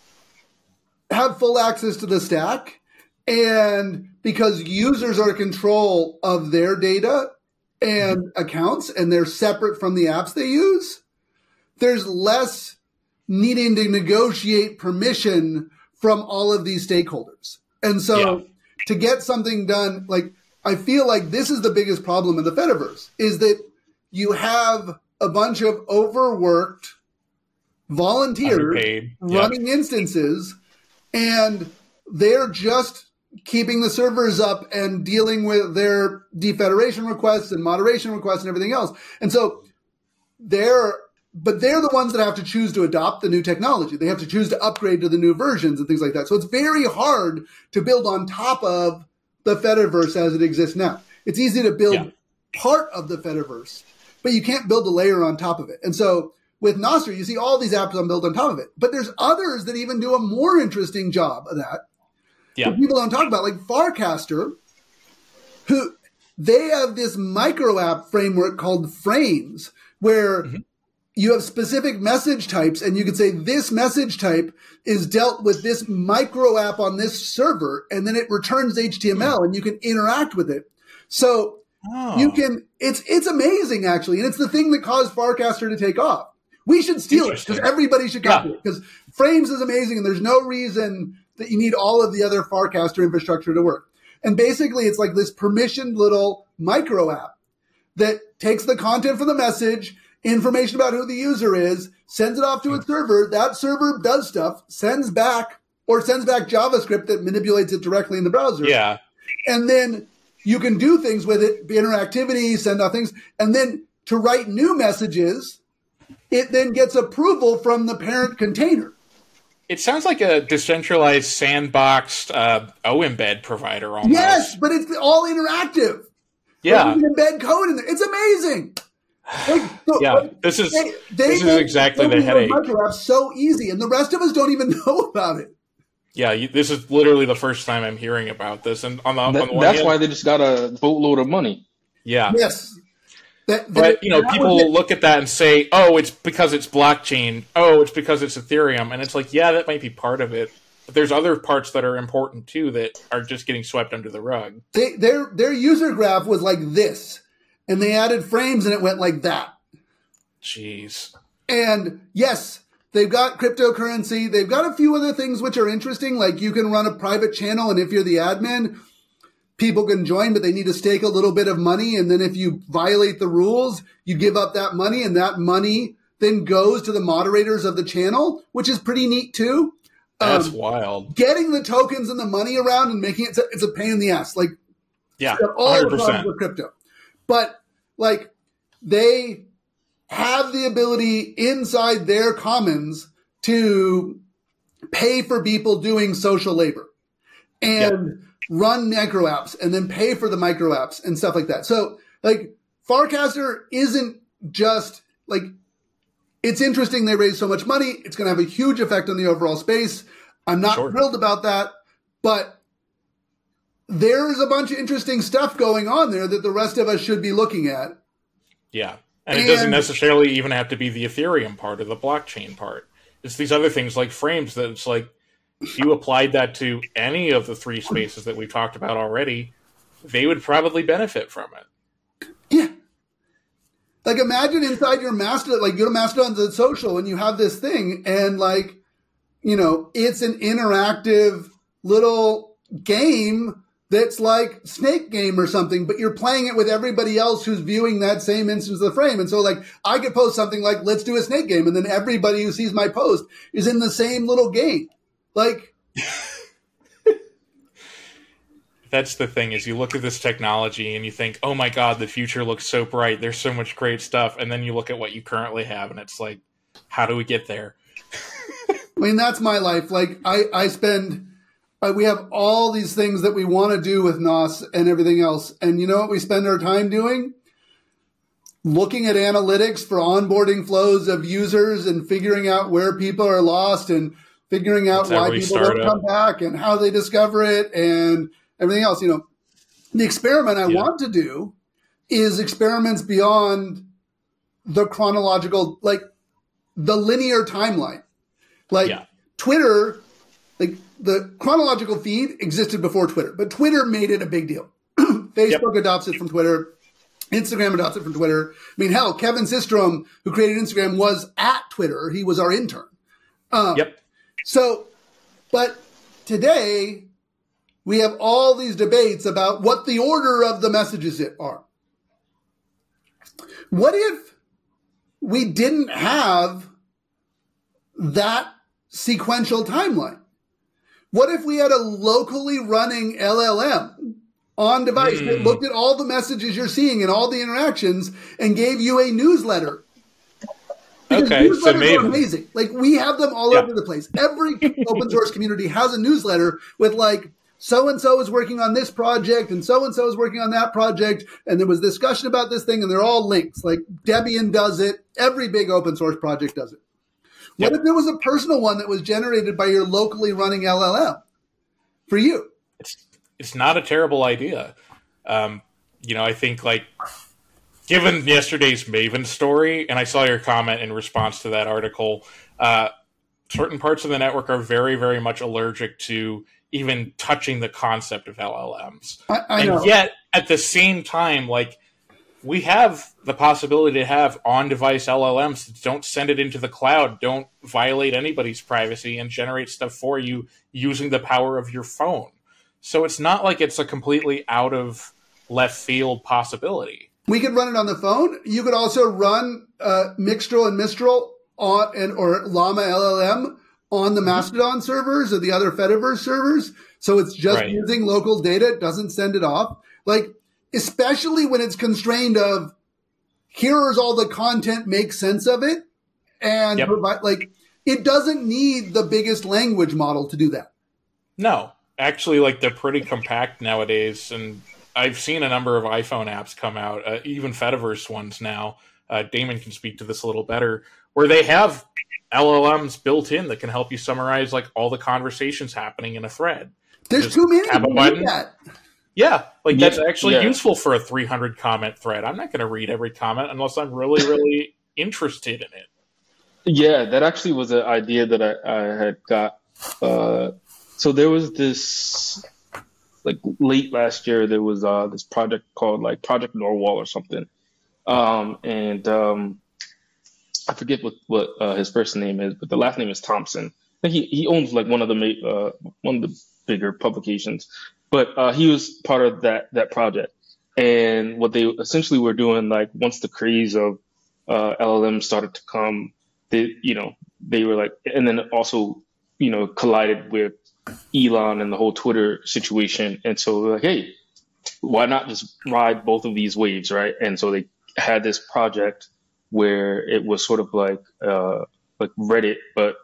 have full access to the stack, and because users are in control of their data and accounts, and they're separate from the apps they use, there's less needing to negotiate permission from all of these stakeholders. And so Yeah. to get something done, like, I feel like this is the biggest problem in the Fediverse, is that you have a bunch of overworked volunteers Underpaid. Yep. running instances, and they're just keeping the servers up and dealing with their defederation requests and moderation requests and everything else. And so they're, but they're the ones that have to choose to adopt the new technology. They have to choose to upgrade to the new versions and things like that. So it's very hard to build on top of the Fediverse as it exists now. It's easy to build Yeah. part of the Fediverse, but you can't build a layer on top of it. And so with Nostr, you see all these apps on built on top of it. But there's others that even do a more interesting job of that. Yeah. That people don't talk about, like Farcaster, who they have this micro app framework called Frames, where Mhm. you have specific message types, and you can say this message type is dealt with this micro app on this server, and then it returns H T M L, and you can interact with it. So Oh. you can, it's it's amazing actually, and it's the thing that caused Farcaster to take off. We should steal it because Interesting. everybody should copy Yeah. it, because Frames is amazing, and there's no reason that you need all of the other Farcaster infrastructure to work. And basically, it's like this permissioned little micro app that takes the content from the message, information about who the user is, sends it off to a server. That server does stuff, sends back, or sends back JavaScript that manipulates it directly in the browser. Yeah. And then you can do things with it, interactivity, send out things. And then to write new messages, it then gets approval from the parent container. It sounds like a decentralized sandboxed uh, O-embed provider almost. Yes, but it's all interactive. Yeah. You can embed code in there. It's amazing. Like, so, Yeah. like, This is they, they this is make exactly the building those headache. micro apps so easy, and the rest of us don't even know about it. Yeah, you, this is literally the first time I'm hearing about this. And on the, on That- the one that's hand, why they just got a boatload of money. yeah. Yes. That, that- But, you know, that people was it. look at that and say, oh, it's because it's blockchain. Oh, it's because it's Ethereum. And it's like, yeah, that might be part of it. But there's other parts that are important, too, that are just getting swept under the rug. They, their their user graph was like this, and they added frames, and it went like that. Jeez. And yes, they've got cryptocurrency. They've got a few other things which are interesting, like you can run a private channel, and if you're the admin, people can join, but they need to stake a little bit of money. And then if you violate the rules, you give up that money, and that money then goes to the moderators of the channel, which is pretty neat too. That's Um, wild. Getting the tokens and the money around and making it, it's a pain in the ass. Like, Yeah, They're all one hundred the problems percent. with crypto. But like they have the ability inside their commons to pay for people doing social labor and run micro apps and then pay for the micro apps and stuff like that. So like Farcaster isn't just like, it's interesting they raised so much money. It's going to have a huge effect on the overall space. I'm not Sure. thrilled about that, but there's a bunch of interesting stuff going on there that the rest of us should be looking at. Yeah. And, And- it doesn't necessarily even have to be the Ethereum part or the blockchain part. It's these other things like frames that it's like, if you applied that to any of the three spaces that we've talked about already, they would probably benefit from it. Yeah. Like imagine inside your Mastodon, like go to Mastodon's social and you have this thing and like, you know, it's an interactive little game that's like Snake Game or something, but you're playing it with everybody else who's viewing that same instance of the frame. And so like I could post something like, let's do a Snake Game. And then everybody who sees my post is in the same little game. Like, that's the thing is you look at this technology and you think, oh my God, the future looks so bright. There's so much great stuff. And then you look at what you currently have and it's like, how do we get there? I mean, that's my life. Like I, I spend, uh, we have all these things that we want to do with N O S and everything else. And you know what we spend our time doing? Looking at analytics for onboarding flows of users and figuring out where people are lost and figuring out That's why every people don't startup. come back and how they discover it and everything else. You know, the experiment I Yeah. want to do is experiments beyond the chronological, like the linear timeline. Like Yeah. Twitter, like the chronological feed existed before Twitter, but Twitter made it a big deal. Facebook Yep. adopts it from Twitter. Instagram adopts it from Twitter. I mean, hell, Kevin Systrom, who created Instagram, was at Twitter. He was our intern. Um, Yep. So, but today we have all these debates about what the order of the messages it are. What if we didn't have that sequential timeline? What if we had a locally running L L M on device that Mm. looked at all the messages you're seeing and all the interactions and gave you a newsletter? Because Okay, so newsletters maybe. are amazing. Like we have them all Yeah. over the place. Every open source community has a newsletter with like, so-and-so is working on this project and so-and-so is working on that project. And there was discussion about this thing and they're all links. Like Debian does it. Every big open source project does it. What Yep. if there was a personal one that was generated by your locally running L L M for you? It's it's not a terrible idea. Um, you know, I think like given yesterday's Maven story, and I saw your comment in response to that article, uh, certain parts of the network are very, very much allergic to even touching the concept of L L Ms. I, I and know. yet, at the same time, like we have the possibility to have on-device L L Ms that don't send it into the cloud, don't violate anybody's privacy, and generate stuff for you using the power of your phone. So it's not like it's a completely out of left field possibility. We could run it on the phone. You could also run uh, Mixtral and Mistral on and or Llama L L M on the Mastodon servers or the other Fediverse servers. So it's just Right. using local data. It doesn't send it off. Like, especially when it's constrained of here's all the content, make sense of it. And Yep. provide, like, it doesn't need the biggest language model to do that. No, actually, like they're pretty compact nowadays, and I've seen a number of iPhone apps come out, uh, even Fediverse ones now. Uh, Damon can speak to this a little better, where they have L L Ms built in that can help you summarize like all the conversations happening in a thread. There's Just too many tap a to do button. that. Yeah, like Yeah, that's actually yeah. useful for a three hundred comment thread. I'm not going to read every comment unless I'm really, really interested in it. Yeah, that actually was an idea that I, I had got. Uh, so there was this, like late last year, there was uh, this project called like Project Norwal or something. Um, and um, I forget what, what uh, his first name is, but the last name is Thompson. I think he, he owns like one of the ma- uh, one of the bigger publications. But uh, he was part of that that project. And what they essentially were doing, like once the craze of uh, L L M started to come, they, you know, they were like, and then also, you know, collided with Elon and the whole Twitter situation. And so they're like, hey, why not just ride both of these waves, right? And so they had this project where it was sort of like uh, like Reddit, but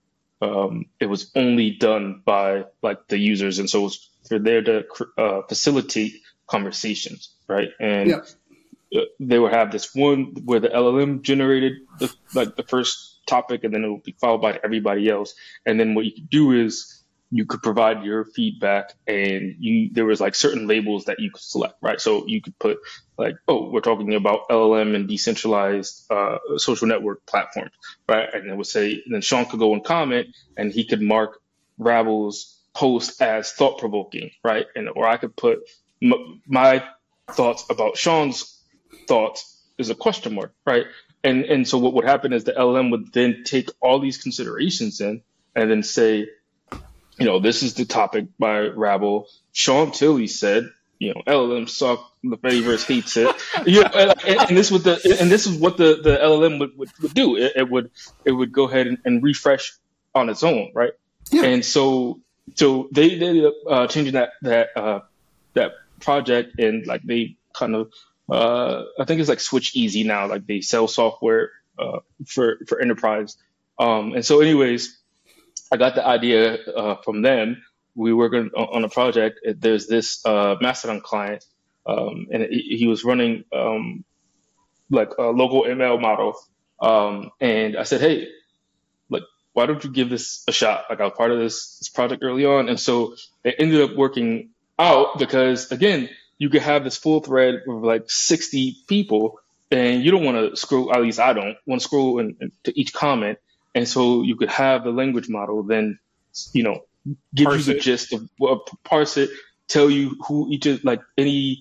um, it was only done by like the users, and so it was for there to uh, facilitate conversations, right? And Yeah. they would have this one where the L L M generated the, like the first topic, and then it would be followed by everybody else. And then what you could do is you could provide your feedback, and you there was like certain labels that you could select, right? So you could put like, oh, we're talking about L L M and decentralized uh, social network platforms, right? And it would say, and then Sean could go and comment, and he could mark Rabel's post as thought provoking, right? And or I could put m- my thoughts about Sean's thoughts as a question mark, right? And and so what would happen is the L L M would then take all these considerations in, and then say, you know, this is the topic by Rabel. Sean Tilley said, you know, L L M suck. The Fediverse hates it. You know, and, and this was the and this is what the, the L L M would, would, would do. It, it would it would go ahead and, and refresh on its own, right? Yeah. And so so they they ended up uh, changing that that uh, that project, and like they kind of uh, I think it's like Switch Easy now. Like they sell software uh, for for enterprise. Um, and so, anyways. I got the idea uh, from them. We were working on a project. There's this uh, Mastodon client, um, and it, he was running um, like a local M L model. Um, and I said, hey, like, why don't you give this a shot? Like, I was part of this, this project early on. And so it ended up working out because, again, you could have this full thread with like sixty people, and you don't want to scroll, at least I don't, want to scroll in, in, to each comment. And so you could have the language model then, you know, give parse you the it. gist of uh, parse it, tell you who each is, like any,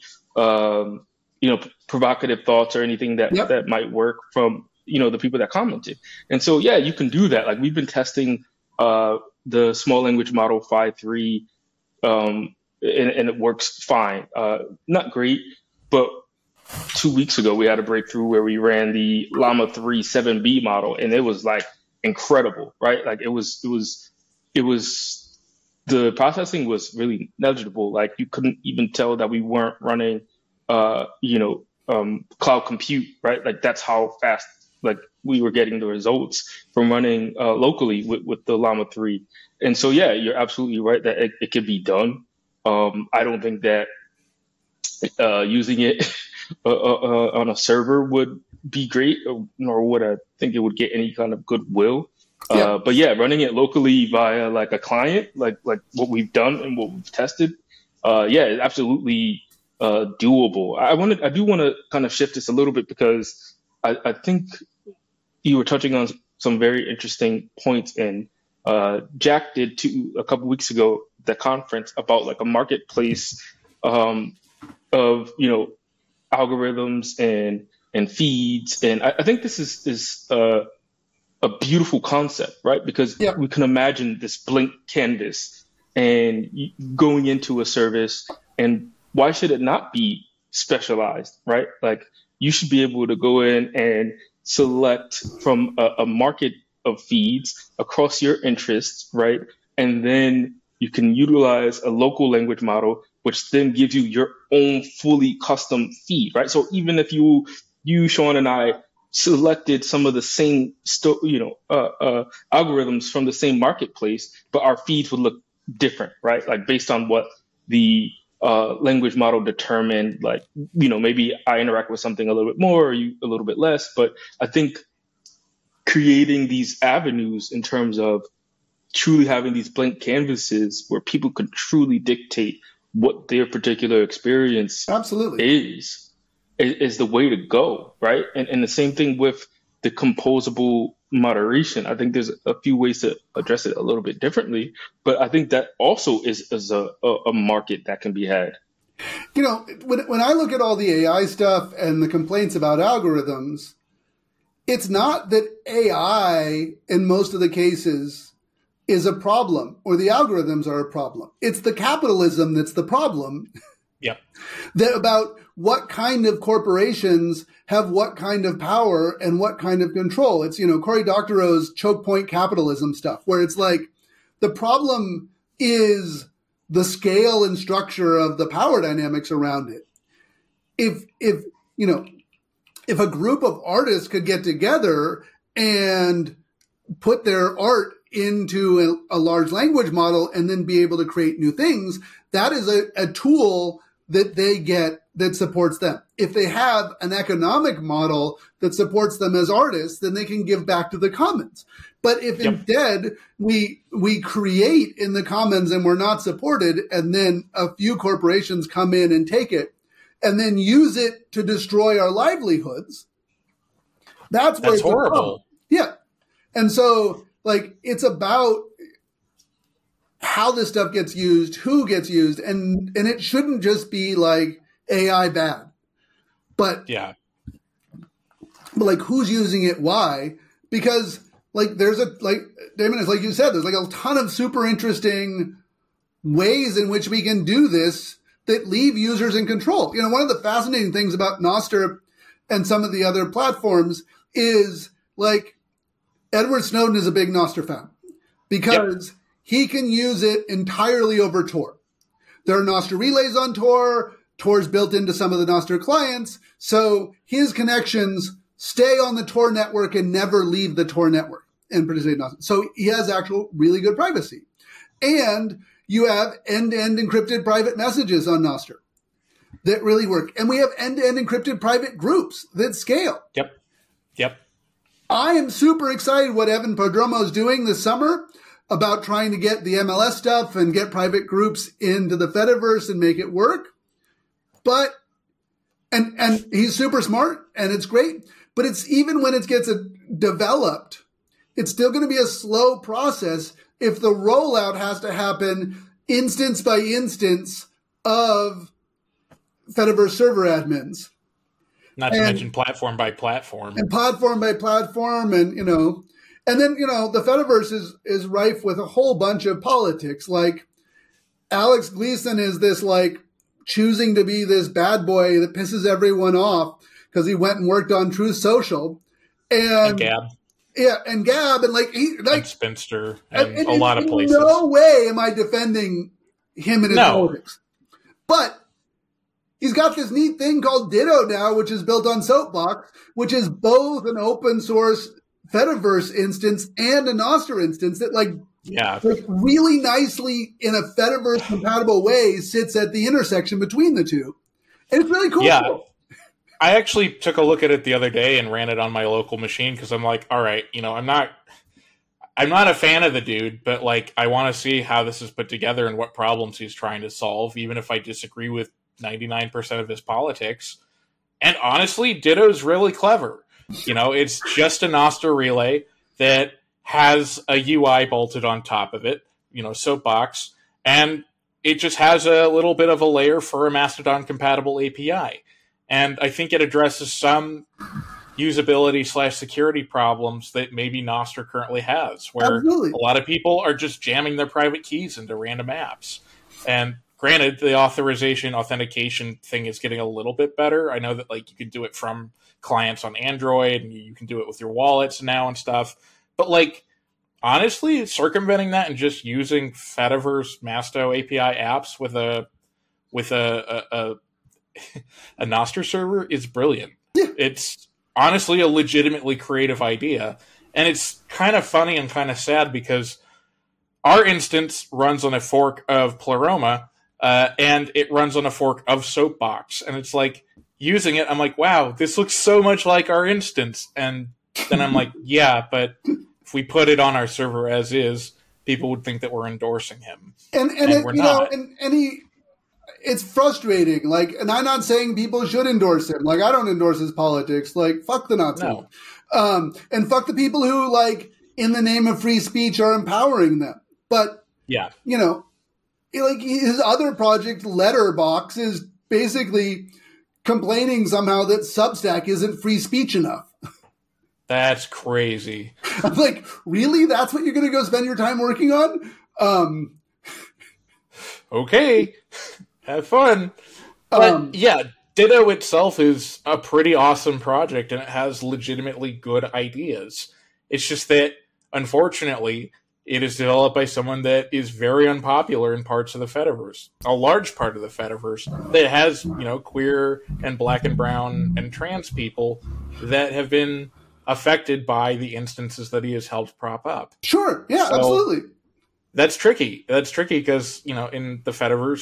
um, you know, provocative thoughts or anything that, yep. that might work from, you know, the people that commented. And so, yeah, you can do that. Like we've been testing uh, the small language model five point three, um, and, and it works fine. Uh, not great, but two weeks ago we had a breakthrough where we ran the Llama three seven B model, and it was like, incredible, right? Like it was, it was, it was, the processing was really negligible. Like you couldn't even tell that we weren't running, uh, you know, um, cloud compute, right? Like that's how fast, like we were getting the results from running uh, locally with, with the Llama three. And so, yeah, you're absolutely right that it, it could be done. Um, I don't think that uh, using it uh, uh, on a server would be great, nor would I think it would get any kind of goodwill. Yeah. Uh, but yeah, running it locally via like a client, like like what we've done and what we've tested, uh, yeah, it's absolutely uh, doable. I wanted, I do want to kind of shift this a little bit because I, I think you were touching on some very interesting points, and uh, Jack did too a couple weeks ago at the conference about like a marketplace um, of you know algorithms and and feeds. And I, I think this is, is uh, a beautiful concept, right? Because yeah. we can imagine this blank canvas and going into a service, and why should it not be specialized, right? Like you should be able to go in and select from a, a market of feeds across your interests, right? And then you can utilize a local language model, which then gives you your own fully custom feed, right? So even if you You, Sean, and I selected some of the same, sto- you know, uh, uh, algorithms from the same marketplace, but our feeds would look different, right? Like based on what the uh, language model determined. Like, you know, maybe I interact with something a little bit more, or you a little bit less. But I think creating these avenues in terms of truly having these blank canvases where people can truly dictate what their particular experience absolutely is. is the way to go, right? And, and the same thing with the composable moderation. I think there's a few ways to address it a little bit differently, but I think that also is, is a, a market that can be had. You know, when, when I look at all the A I stuff and the complaints about algorithms, it's not that A I, in most of the cases, is a problem or the algorithms are a problem. It's the capitalism that's the problem. Yep. That about what kind of corporations have what kind of power and what kind of control. It's, you know, Cory Doctorow's choke point capitalism stuff, where it's like the problem is the scale and structure of the power dynamics around it. If, if, you know, if a group of artists could get together and put their art into a, a large language model and then be able to create new things, that is a, a tool that they get that supports them. If they have an economic model that supports them as artists, then they can give back to the commons. But if yep. instead we we create in the commons and we're not supported, and then a few corporations come in and take it and then use it to destroy our livelihoods, that's where that's it's horrible. Yeah. And so, like, it's about how this stuff gets used, who gets used, and and it shouldn't just be like A I bad. But yeah. But like, who's using it, why? Because like there's a like Damon, it's like you said, there's like a ton of super interesting ways in which we can do this that leave users in control. You know, one of the fascinating things about Nostr and some of the other platforms is like Edward Snowden is a big Nostr fan because yep. he can use it entirely over Tor. There are Nostr relays on Tor. Tor's built into some of the Nostr clients. So his connections stay on the Tor network and never leave the Tor network and participate in Nostr. So he has actual really good privacy. And you have end-to-end encrypted private messages on Nostr that really work. And we have end-to-end encrypted private groups that scale. Yep. Yep. I am super excited what Evan Prodromou is doing this summer about trying to get the M L S stuff and get private groups into the Fediverse and make it work. But, and and he's super smart and it's great. But it's even when it gets developed, it's still going to be a slow process if the rollout has to happen instance by instance of Fediverse server admins. Not to and, mention platform by platform. And platform by platform and, you know, and then, you know, the Fediverse is, is rife with a whole bunch of politics. Like Alex Gleason is this like choosing to be this bad boy that pisses everyone off because he went and worked on Truth Social. And, and Gab. Yeah, and Gab and like he like and Spinster and, and, and a lot in, of places. No way am I defending him and his no. politics. But he's got this neat thing called Ditto now, which is built on Soapbox, which is both an open source Fediverse instance and a Nostr instance that like, yeah. like really nicely in a Fediverse compatible way sits at the intersection between the two. And it's really cool. Yeah. I actually took a look at it the other day and ran it on my local machine because I'm like, all right, you know, I'm not I'm not a fan of the dude, but like I want to see how this is put together and what problems he's trying to solve, even if I disagree with ninety-nine percent of his politics. And honestly, Ditto's really clever. You know, it's just a Nostr relay that has a U I bolted on top of it, you know, Soapbox, and it just has a little bit of a layer for a Mastodon-compatible A P I. And I think it addresses some usability slash security problems that maybe Nostr currently has, where Absolutely. a lot of people are just jamming their private keys into random apps. And granted, the authorization authentication thing is getting a little bit better. I know that like you can do it from clients on Android and you can do it with your wallets now and stuff. But like, honestly, circumventing that and just using Fediverse Masto A P I apps with a with a a, a, a Nostr server is brilliant. Yeah. It's honestly a legitimately creative idea. And it's kind of funny and kind of sad because our instance runs on a fork of Pleroma, uh, and it runs on a fork of Soapbox. And it's like, using it, I'm like, wow, this looks so much like our instance. And then I'm like, yeah, but if we put it on our server as is, people would think that we're endorsing him. And and, and it, we're you not. know, and, and he, it's frustrating. Like, and I'm not saying people should endorse him. Like, I don't endorse his politics. Like, fuck the Nazis. No. Um, and fuck the people who, like, in the name of free speech are empowering them. But, yeah, you know, like his other project, Letterbox, is basically complaining somehow that Substack isn't free speech enough. That's crazy. I'm like, really? That's what you're going to go spend your time working on? Um, okay. Have fun. But um, yeah, Ditto itself is a pretty awesome project and it has legitimately good ideas. It's just that, unfortunately, it is developed by someone that is very unpopular in parts of the Fediverse. A large part of the Fediverse that has, you know, queer and black and brown and trans people that have been affected by the instances that he has helped prop up. Sure. Yeah, so absolutely. That's tricky. That's tricky because, you know, in the Fediverse,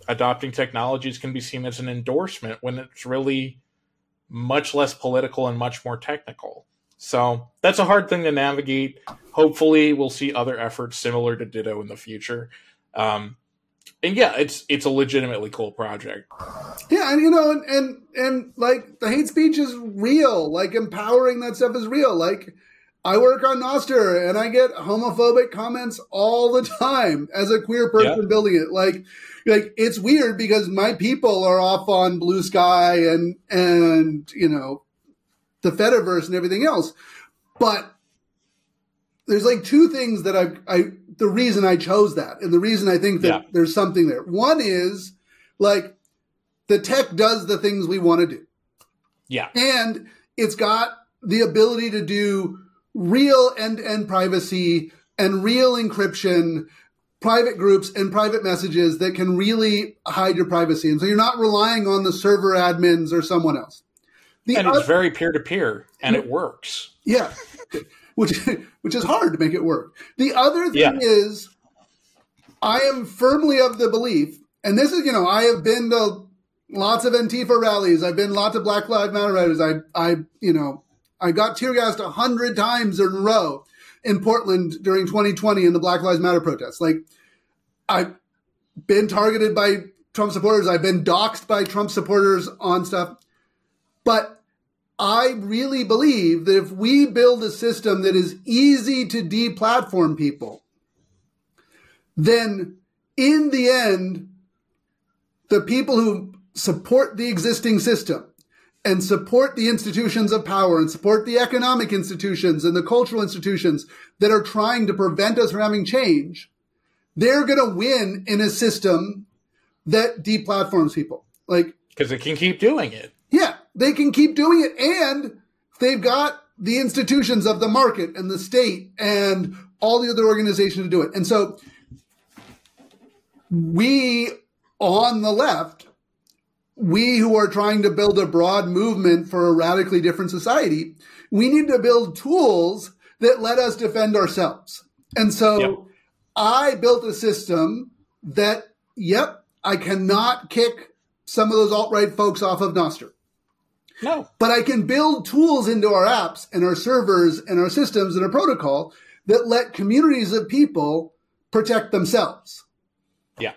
adopting technologies can be seen as an endorsement when it's really much less political and much more technical. So that's a hard thing to navigate. Hopefully we'll see other efforts similar to Ditto in the future. Um, and yeah, it's it's a legitimately cool project. Yeah, and you know, and, and and like the hate speech is real. Like empowering that stuff is real. Like I work on Nostr and I get homophobic comments all the time as a queer person yeah. building it. Like like it's weird because my people are off on Blue Sky and and you know the Fediverse and everything else. But there's like two things that I I the reason I chose that and the reason I think that yeah. there's something there. One is like the tech does the things we want to do. Yeah. And it's got the ability to do real end-to-end privacy and real encryption, private groups and private messages that can really hide your privacy. And so you're not relying on the server admins or someone else. The and other, it's very peer-to-peer, and it works. Yeah, which which is hard to make it work. The other thing yeah. is I am firmly of the belief, and this is, you know, I have been to lots of Antifa rallies. I've been to lots of Black Lives Matter rallies. I, I, you know, I got tear gassed a hundred times in a row in Portland during twenty twenty in the Black Lives Matter protests. Like, I've been targeted by Trump supporters. I've been doxxed by Trump supporters on stuff. But I really believe that if we build a system that is easy to deplatform people, then in the end, the people who support the existing system and support the institutions of power and support the economic institutions and the cultural institutions that are trying to prevent us from having change, they're going to win in a system that deplatforms people. Like, because it can keep doing it. Yeah, they can keep doing it. And they've got the institutions of the market and the state and all the other organizations to do it. And so we on the left, we who are trying to build a broad movement for a radically different society, we need to build tools that let us defend ourselves. And so yep. I built a system that, yep, I cannot kick some of those alt-right folks off of Nostr. No. But I can build tools into our apps and our servers and our systems and our protocol that let communities of people protect themselves. Yeah.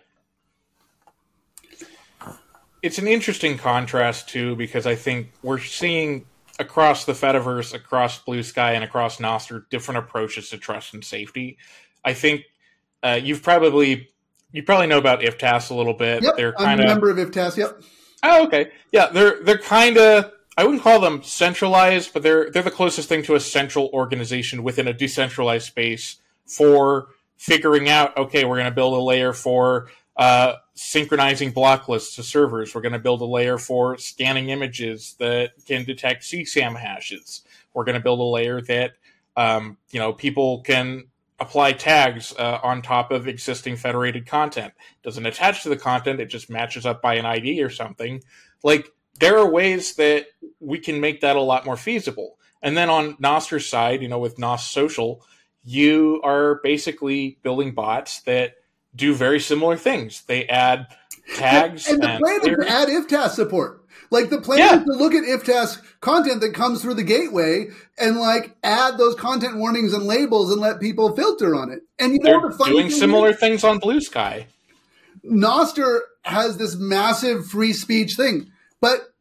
It's an interesting contrast, too, because I think we're seeing across the Fediverse, across Blue Sky, and across Nostr, different approaches to trust and safety. I think uh, you've probably you probably know about IFTAS a little bit. Yep, they're I'm kinda, a member of IFTAS, yep. Oh, okay. Yeah, they're they're kind of, I wouldn't call them centralized, but they're they're the closest thing to a central organization within a decentralized space for figuring out, okay, we're going to build a layer for uh, synchronizing block lists to servers. We're going to build a layer for scanning images that can detect C SAM hashes. We're going to build a layer that um, you know people can apply tags uh, on top of existing federated content. Doesn't attach to the content, it just matches up by an I D or something. Like, there are ways that we can make that a lot more feasible. And then on Nostr's side, you know, with Nost Social, you are basically building bots that do very similar things. They add tags. And, and the and plan is to add IFTAS support. Like, the plan yeah. is to look at IFTAS content that comes through the gateway and, like, add those content warnings and labels and let people filter on it. And you know, they're the funny doing thing similar is, things on Blue Sky. Nostr has this massive free speech thing, but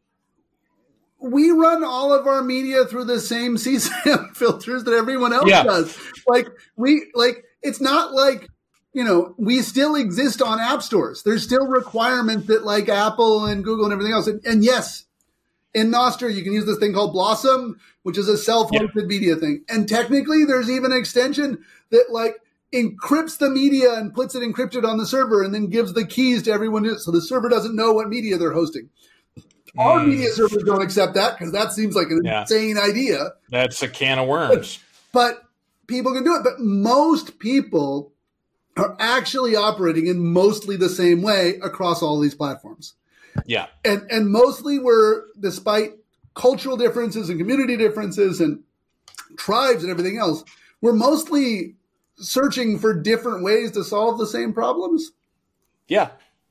we run all of our media through the same C SAM filters that everyone else yeah. does. Like, we, like, it's not like, you know, we still exist on app stores. There's still requirements that, like, Apple and Google and everything else. And, and yes, in Nostr, you can use this thing called Blossom, which is a self-hosted yeah. media thing. And technically, there's even an extension that, like, encrypts the media and puts it encrypted on the server and then gives the keys to everyone. So the server doesn't know what media they're hosting. Mm. Our media servers don't accept that because that seems like an yeah. insane idea. That's a can of worms. But, but people can do it. But most people are actually operating in mostly the same way across all these platforms. Yeah. And and mostly we're, despite cultural differences and community differences and tribes and everything else, we're mostly searching for different ways to solve the same problems. Yeah.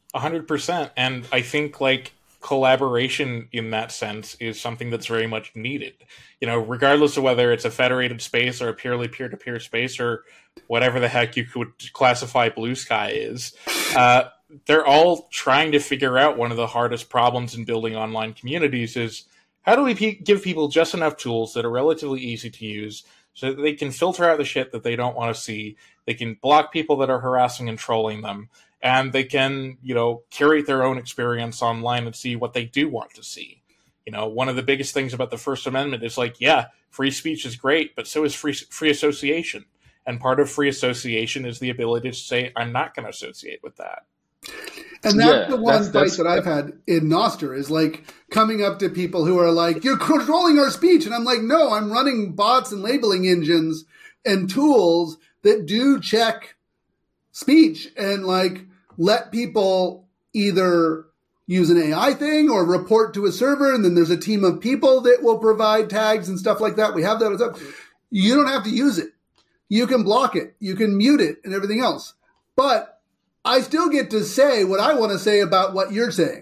A hundred percent. And I think like collaboration in that sense is something that's very much needed. You know, regardless of whether it's a federated space or a purely peer-to-peer space or whatever the heck you could classify Blue Sky is, uh, they're all trying to figure out one of the hardest problems in building online communities is how do we pe- give people just enough tools that are relatively easy to use so that they can filter out the shit that they don't want to see, they can block people that are harassing and trolling them, and they can, you know, curate their own experience online and see what they do want to see. You know, one of the biggest things about the First Amendment is like, yeah, free speech is great, but so is free free association. And part of free association is the ability to say, I'm not going to associate with that. And that's yeah, the one that's, fight that's, that I've had in Nostr is like coming up to people who are like, you're controlling our speech. And I'm like, no, I'm running bots and labeling engines and tools that do check speech and like let people either use an A I thing or report to a server. And then there's a team of people that will provide tags and stuff like that. We have that as up. You don't have to use it. You can block it. You can mute it and everything else. But I still get to say what I want to say about what you're saying.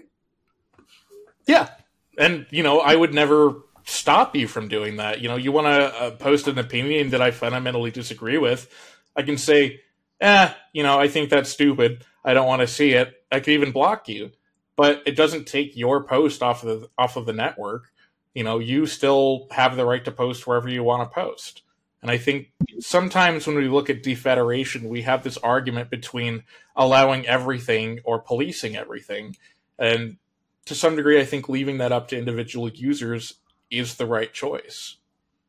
Yeah. And, you know, I would never stop you from doing that. You know, you want to uh, post an opinion that I fundamentally disagree with. I can say, eh, you know, I think that's stupid. I don't want to see it. I could even block you. But it doesn't take your post off of the, off of the network. You know, you still have the right to post wherever you want to post. And I think sometimes when we look at defederation, we have this argument between allowing everything or policing everything. And to some degree, I think leaving that up to individual users is the right choice.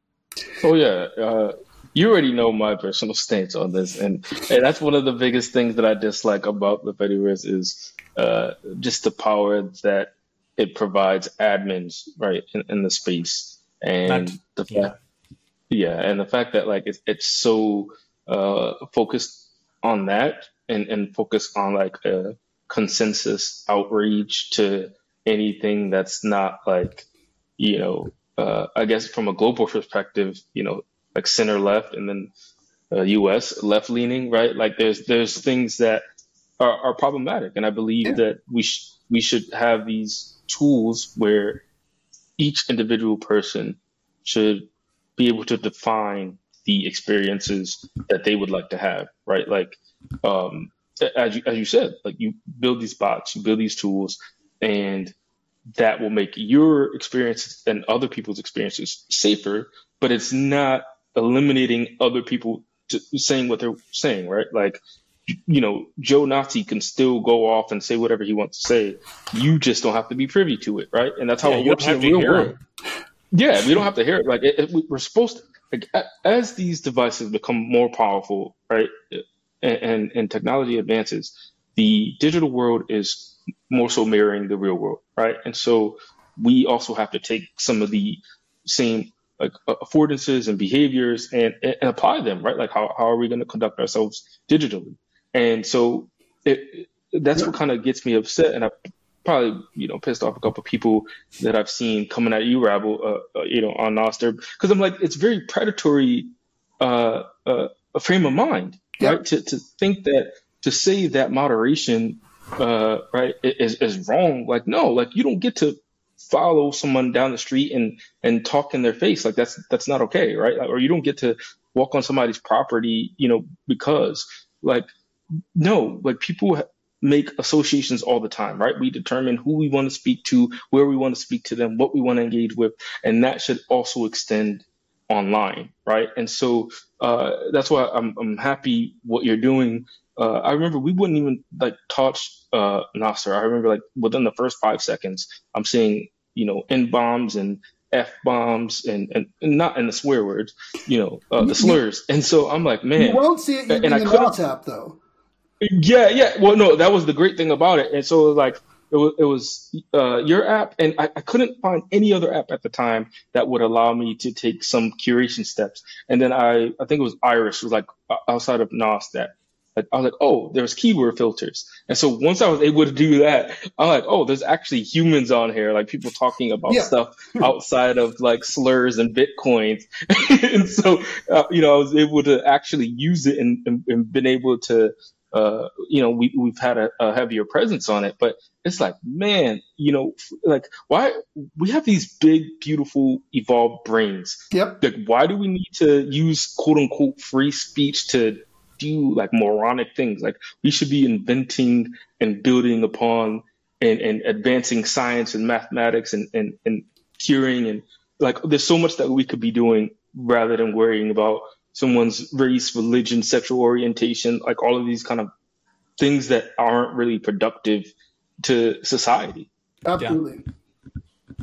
Oh, yeah. Uh, you already know my personal stance on this. And, and that's one of the biggest things that I dislike about the Fediverse is uh, just the power that it provides admins, right, in, in the space. And Not, the fact yeah. Yeah, and the fact that like it's it's so uh, focused on that and, and focused on like a consensus outreach to anything that's not like, you know, uh, I guess from a global perspective, you know, like center left and then uh, U S left leaning, right? Like there's there's things that are, are problematic, and I believe yeah. that we sh- we should have these tools where each individual person should be able to define the experiences that they would like to have, right? Like, um, as you, as you said, like you build these bots, you build these tools, and that will make your experience and other people's experiences safer, but it's not eliminating other people to saying what they're saying, right? Like, you know, Joe Nazi can still go off and say whatever he wants to say. You just don't have to be privy to it, right? And that's how yeah, it works in the real world. Him. Yeah, we don't have to hear it. Like it, it, we're supposed to, like, as these devices become more powerful, right, and, and and technology advances, the digital world is more so mirroring the real world, right? And so we also have to take some of the same like affordances and behaviors and, and apply them, right? Like how how are we going to conduct ourselves digitally? And so it, that's what kind of gets me upset, and I. Probably, you know, pissed off a couple of people that I've seen coming at you, Rabble, uh, uh, you know, on Nostr, because I'm like, it's very predatory, uh, uh, a frame of mind, right? Yep. To to think that to say that moderation, uh, right, is is wrong. Like, no, like you don't get to follow someone down the street and and talk in their face. Like that's that's not okay, right? Like, or you don't get to walk on somebody's property, you know, because like no, like people. Ha- make associations all the time, right? We determine who we want to speak to, where we want to speak to them, what we want to engage with, and that should also extend online, right? And so uh, that's why I'm, I'm happy what you're doing. Uh, I remember we wouldn't even like touch uh, Nostr. I remember like within the first five seconds, I'm seeing, you know, N bombs and F bombs and, and, and not in the swear words, you know, uh, the slurs. And so I'm like, man. You won't see it in the Mouse app though. Yeah, yeah. Well, no, that was the great thing about it. And so it was like, it was, it was uh, your app, and I, I couldn't find any other app at the time that would allow me to take some curation steps. And then I, I think it was Iris, was like outside of N O S that like, I was like, oh, there's keyword filters. And so once I was able to do that, I'm like, oh, there's actually humans on here, like people talking about yeah. stuff outside of like slurs and Bitcoins. And so, uh, you know, I was able to actually use it and, and, and been able to uh, you know, we, we've had a, a heavier presence on it, but it's like, man, you know, like why we have these big, beautiful, evolved brains. Yep. Like, why do we need to use quote unquote free speech to do like moronic things? Like, we should be inventing and building upon and, and advancing science and mathematics and, and, and curing. And like, there's so much that we could be doing rather than worrying about someone's race, religion, sexual orientation, like all of these kind of things that aren't really productive to society. Absolutely. Yeah.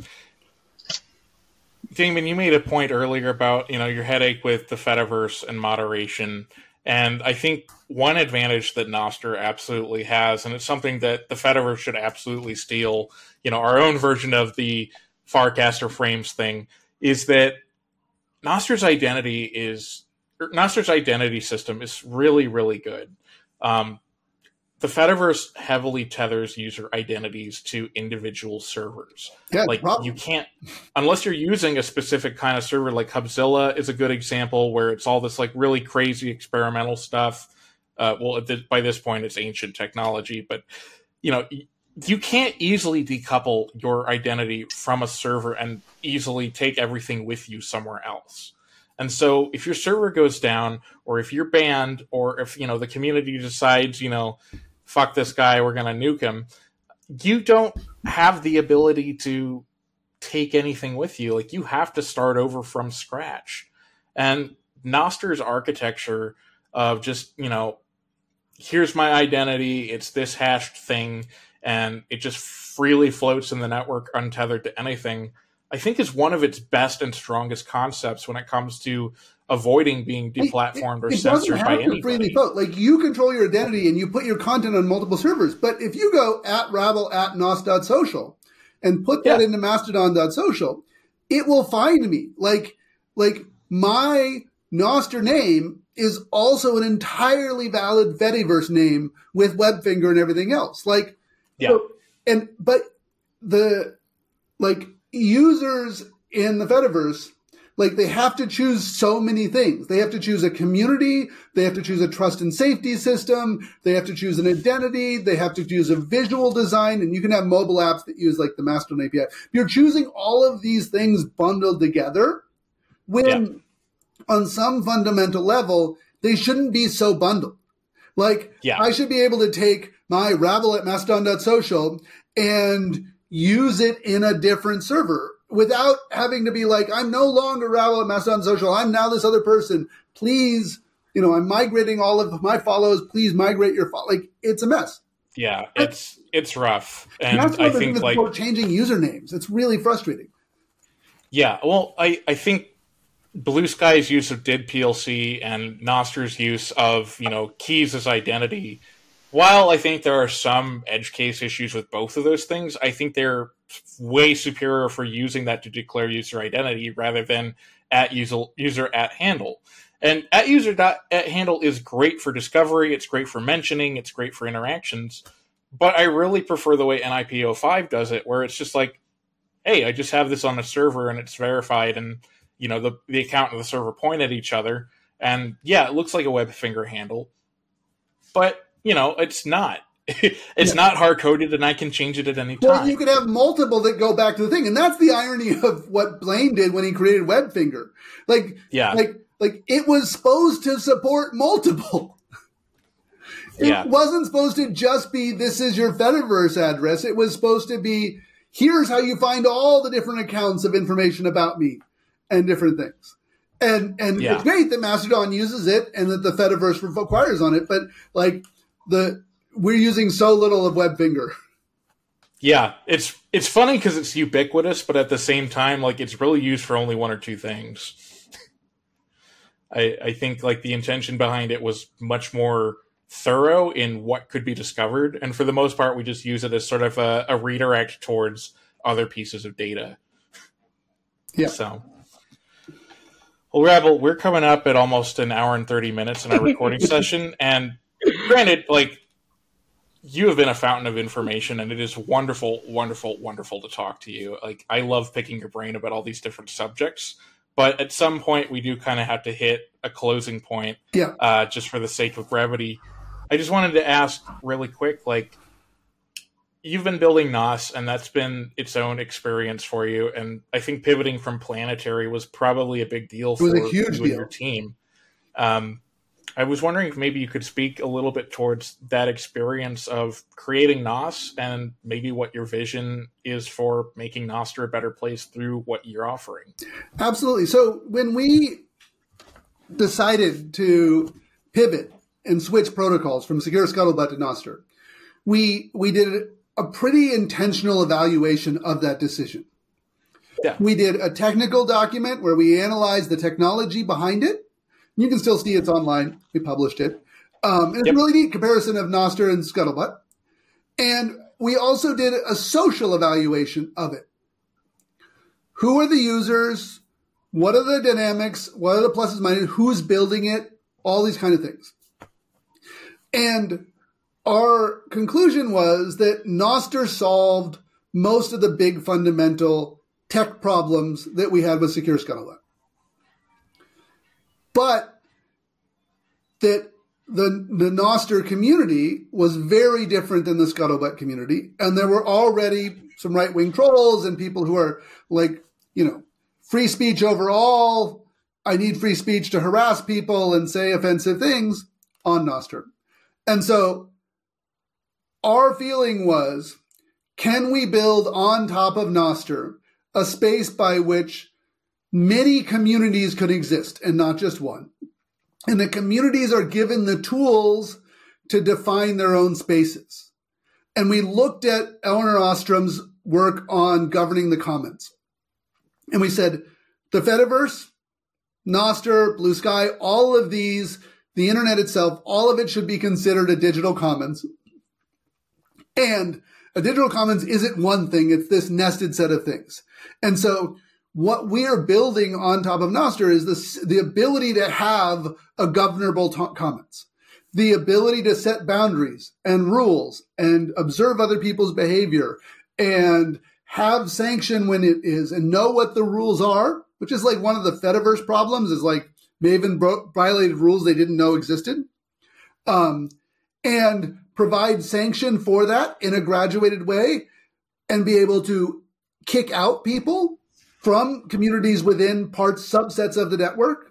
Damon, you made a point earlier about, you know, your headache with the Fediverse and moderation. And I think one advantage that Nostr absolutely has, and it's something that the Fediverse should absolutely steal, you know, our own version of the Farcaster Frames thing, is that Nostr's identity is Nostr's identity system is really, really good. Um, the Fediverse heavily tethers user identities to individual servers. Yeah, like problem. You can't, unless you're using a specific kind of server, like Hubzilla is a good example where it's all this like really crazy experimental stuff. Uh, well, by this point, it's ancient technology, but you know, you can't easily decouple your identity from a server and easily take everything with you somewhere else. And so if your server goes down, or if you're banned, or if, you know, the community decides, you know, fuck this guy, we're going to nuke him, you don't have the ability to take anything with you. Like, you have to start over from scratch. And Nostr's architecture of just, you know, here's my identity, it's this hashed thing, and it just freely floats in the network untethered to anything, I think is one of its best and strongest concepts when it comes to avoiding being deplatformed or it, it censored by anybody. Freely float. Like, you control your identity and you put your content on multiple servers. But if you go at Rabble at nos dot social and put that yeah. into mastodon dot social, it will find me. Like, like my Nostr name is also an entirely valid Fediverse name with Webfinger and everything else. Like, yeah. So, and but the like users in the Fediverse, like, they have to choose so many things. They have to choose a community. They have to choose a trust and safety system. They have to choose an identity. They have to choose a visual design. And you can have mobile apps that use like the Mastodon A P I. You're choosing all of these things bundled together when yeah. on some fundamental level, they shouldn't be so bundled. Like, yeah. I should be able to take my Rabble at mastodon dot social and use it in a different server without having to be like, I'm no longer Rabble at mastodon dot social. I'm now this other person. Please, you know, I'm migrating all of my follows. Please migrate your follow. Like, it's a mess. Yeah, it's it's rough. And that's I think like changing usernames. It's really frustrating. Yeah, well, I, I think Blue Sky's use of D I D P L C and Nostr's use of, you know, keys as identity, while I think there are some edge case issues with both of those things, I think they're way superior for using that to declare user identity rather than at user, user at handle. And at user dot at handle is great for discovery, it's great for mentioning, it's great for interactions, but I really prefer the way N I P O five does it, where it's just like, hey, I just have this on a server and it's verified, and you know, the, the account and the server point at each other, and yeah, it looks like a Webfinger handle, but you know, it's not. It's yeah. not hard-coded, and I can change it at any time. Well, you could have multiple that go back to the thing, and that's the irony of what Blaine did when he created Webfinger. Like, yeah. like, like it was supposed to support multiple. It yeah. wasn't supposed to just be, this is your Fediverse address. It was supposed to be, here's how you find all the different accounts of information about me and different things. And and yeah. it's great that Mastodon uses it and that the Fediverse requires on it, but like the we're using so little of Webfinger. Yeah, it's it's funny because it's ubiquitous, but at the same time, like it's really used for only one or two things. I I think like the intention behind it was much more thorough in what could be discovered, and for the most part, we just use it as sort of a, a redirect towards other pieces of data. Yeah. So. Well, Rabble, we're coming up at almost an hour and thirty minutes in our recording session, and granted, like, you have been a fountain of information, and it is wonderful, wonderful, wonderful to talk to you. Like, I love picking your brain about all these different subjects, but at some point, we do kind of have to hit a closing point, yeah. uh, just for the sake of brevity. I just wanted to ask really quick, like, you've been building N O S, and that's been its own experience for you. And I think pivoting from Planetary was probably a big deal for a huge you deal. and your team. Um, I was wondering if maybe you could speak a little bit towards that experience of creating N O S and maybe what your vision is for making Nostr a better place through what you're offering. Absolutely. So when we decided to pivot and switch protocols from Secure Scuttlebutt to Nostr, we we did a pretty intentional evaluation of that decision. Yeah. We did a technical document where we analyzed the technology behind it. You can still see it's online. We published it. Um, it's yep. a really neat comparison of Nostr and Scuttlebutt. And we also did a social evaluation of it. Who are the users? What are the dynamics? What are the pluses and minuses? Who's building it? All these kind of things. And our conclusion was that Nostr solved most of the big fundamental tech problems that we had with Secure Scuttlebutt. But that the, the Nostr community was very different than the Scuttlebutt community. And there were already some right-wing trolls and people who are like, you know, free speech overall. I need free speech to harass people and say offensive things on Nostr. And so our feeling was, can we build on top of Nostr a space by which many communities could exist and not just one? And the communities are given the tools to define their own spaces. And we looked at Elinor Ostrom's work on governing the commons. And we said, the Fediverse, Nostr, Blue Sky, all of these, the internet itself, all of it should be considered a digital commons. And a digital commons isn't one thing, it's this nested set of things. And so what we are building on top of Nostr is this, the ability to have a governable t- commons, the ability to set boundaries and rules and observe other people's behavior and have sanction when it is and know what the rules are, which is like one of the Fediverse problems is like Maven bro- violated rules they didn't know existed. Um, and provide sanction for that in a graduated way and be able to kick out people from communities within parts, subsets of the network,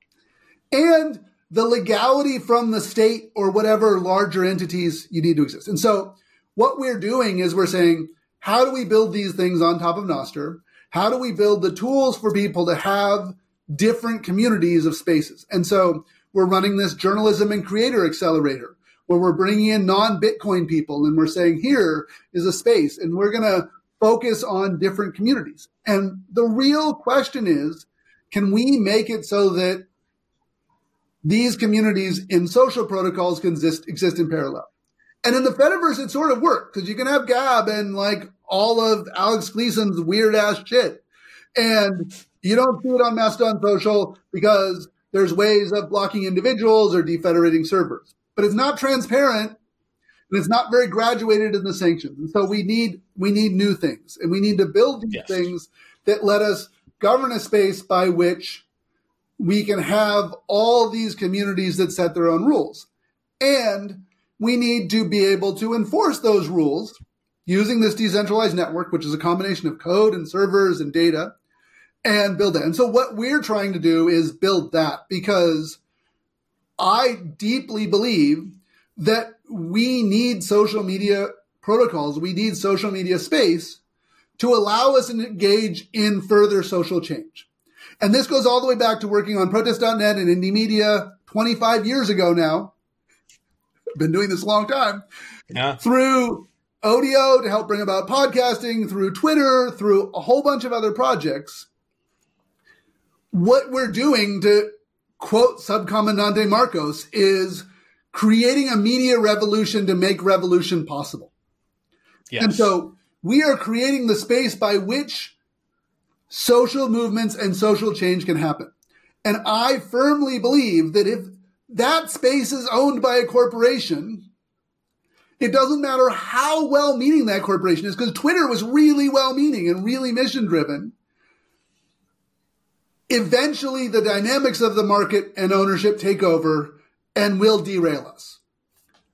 and the legality from the state or whatever larger entities you need to exist. And so what we're doing is we're saying, how do we build these things on top of Nostr? How do we build the tools for people to have different communities of spaces? And so we're running this journalism and creator accelerator where we're bringing in non-Bitcoin people and we're saying, here is a space and we're going to focus on different communities. And the real question is, can we make it so that these communities in social protocols can exist, exist in parallel? And in the Fediverse, it sort of worked because you can have Gab and like all of Alex Gleason's weird ass shit. And you don't see it on Mastodon Social because there's ways of blocking individuals or defederating servers. But it's not transparent and it's not very graduated in the sanctions. And so we need we need new things. And we need to build these yes. things that let us govern a space by which we can have all these communities that set their own rules. And we need to be able to enforce those rules using this decentralized network, which is a combination of code and servers and data, and build that. And so what we're trying to do is build that because I deeply believe that we need social media protocols. We need social media space to allow us to engage in further social change. And this goes all the way back to working on protest dot net and indie media twenty-five years ago now. I've been doing this a long time. Yeah. Through Odeo to help bring about podcasting, through Twitter, through a whole bunch of other projects. What we're doing, to quote Subcomandante Marcos, is creating a media revolution to make revolution possible. Yes. And so we are creating the space by which social movements and social change can happen. And I firmly believe that if that space is owned by a corporation, it doesn't matter how well-meaning that corporation is, because Twitter was really well-meaning and really mission-driven. Eventually, the dynamics of the market and ownership take over and will derail us.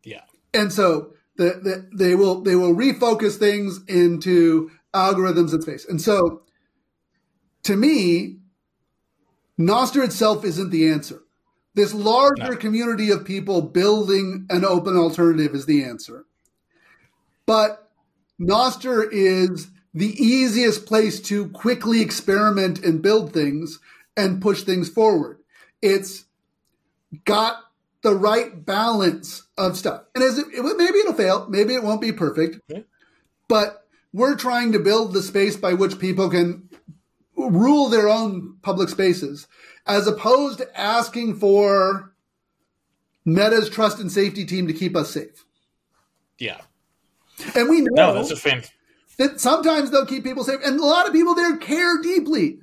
And so the, the, they will they will refocus things into algorithms and space. And so, to me, Nostr itself isn't the answer. This larger no. community of people building an open alternative is the answer. But Nostr is the easiest place to quickly experiment and build things and push things forward. It's got the right balance of stuff. And as it, maybe it'll fail, maybe it won't be perfect, yeah. but we're trying to build the space by which people can rule their own public spaces, as opposed to asking for Meta's trust and safety team to keep us safe. Yeah. And we know no, that's a fan- that sometimes they'll keep people safe, and a lot of people there care deeply.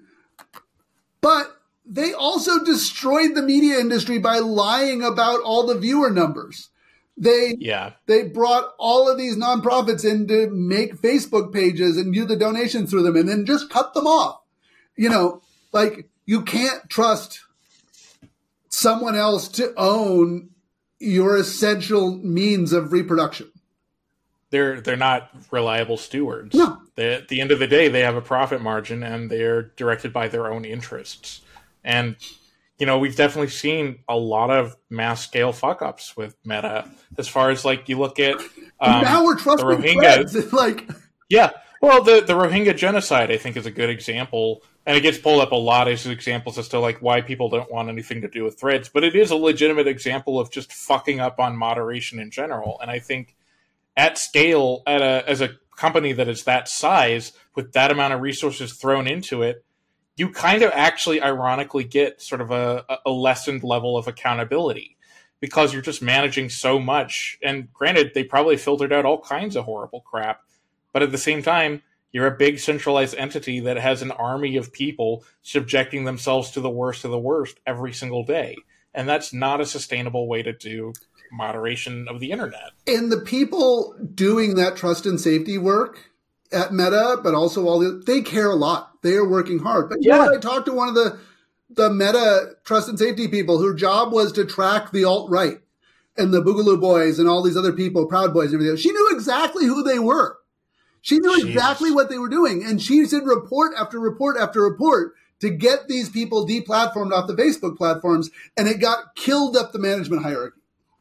But they also destroyed the media industry by lying about all the viewer numbers. They yeah. they brought all of these nonprofits in to make Facebook pages and do the donations through them and then just cut them off. You know, like you can't trust someone else to own your essential means of reproduction. They're they're not reliable stewards. No. They, at the end of the day, they have a profit margin and they're directed by their own interests. And, you know, we've definitely seen a lot of mass scale fuck ups with Meta as far as like you look at um, now we're trusting the Rohingya. Threads. Like, yeah, well, the, the Rohingya genocide, I think, is a good example. And it gets pulled up a lot as examples as to like why people don't want anything to do with Threads. But it is a legitimate example of just fucking up on moderation in general. And I think at scale, at a, as a company that is that size, with that amount of resources thrown into it, you kind of actually ironically get sort of a, a lessened level of accountability because you're just managing so much. And granted, they probably filtered out all kinds of horrible crap. But at the same time, you're a big centralized entity that has an army of people subjecting themselves to the worst of the worst every single day. And that's not a sustainable way to do moderation of the internet. And the people doing that trust and safety work at Meta, but also all the, they care a lot. They are working hard. But yeah, I talked to one of the, the Meta trust and safety people whose job was to track the alt-right and the Boogaloo Boys and all these other people, Proud Boys and everything. She knew exactly who they were. She knew Jeez. exactly what they were doing. And she did report after report after report to get these people deplatformed off the Facebook platforms. And it got killed up the management hierarchy.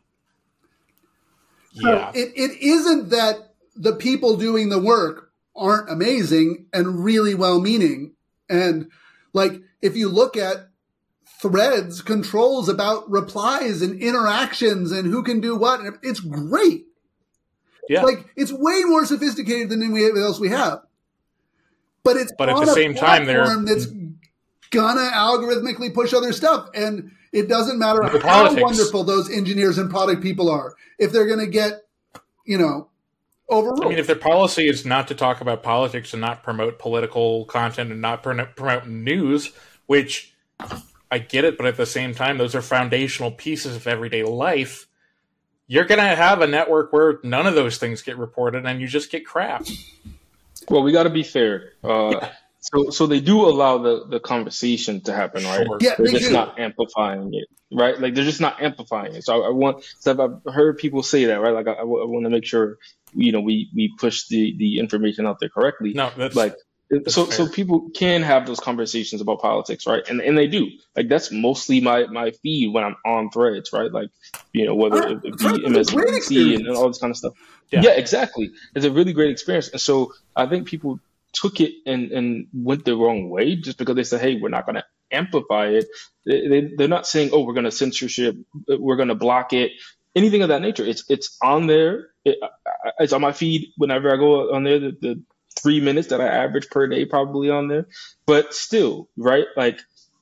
Yeah. So it, it isn't that the people doing the work aren't amazing and really well-meaning. And like, if you look at Threads controls about replies and interactions and who can do what, it's great. Yeah. Like, it's way more sophisticated than anything else we have. But it's but at the same time, they're that's gonna algorithmically push other stuff. And it doesn't matter the how politics. wonderful those engineers and product people are. If they're gonna get, you know, overruled. I mean, if their policy is not to talk about politics and not promote political content and not promote news, which I get it, but at the same time, those are foundational pieces of everyday life. You're going to have a network where none of those things get reported and you just get crap. Well, we got to be fair. Uh, yeah. So so they do allow the, the conversation to happen, right? Sure. Yeah, they're they just do. not amplifying it, right? Like, they're just not amplifying it. So I, I want, so I've heard people say that, right? Like, I, I want to make sure, you know, we, we push the, the information out there correctly. No, that's like, that's so fair. so people can have those conversations about politics, right? And and they do. Like, that's mostly my, my feed when I'm on Threads, right? Like, you know, whether it, it be M S N B C and, and all this kind of stuff. Yeah. yeah, exactly. It's a really great experience. And so I think people took it and, and went the wrong way just because they said, hey, we're not going to amplify it. They, they, they're not saying, oh, we're going to censorship, we're going to block it, anything of that nature. It's it's on there. It, it's on my feed whenever I go on there, the, the three minutes that I average per day probably on there. But still, right, like,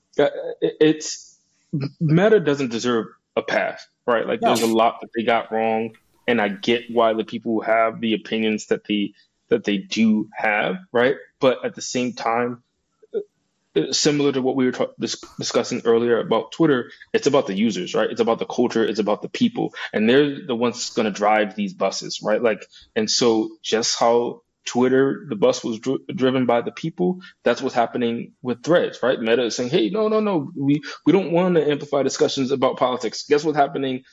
it's Meta doesn't deserve a pass, right? Like, no. There's a lot that they got wrong, and I get why the people have the opinions that they that they do have, right? But at the same time, similar to what we were ta- dis- discussing earlier about Twitter, it's about the users, right? It's about the culture, it's about the people, and they're the ones going to drive these buses, right? Like, and so just how Twitter, the bus was dri- driven by the people, that's what's happening with Threads, right? Meta is saying, hey, no, no, no, we, we don't want to amplify discussions about politics. Guess what's happening?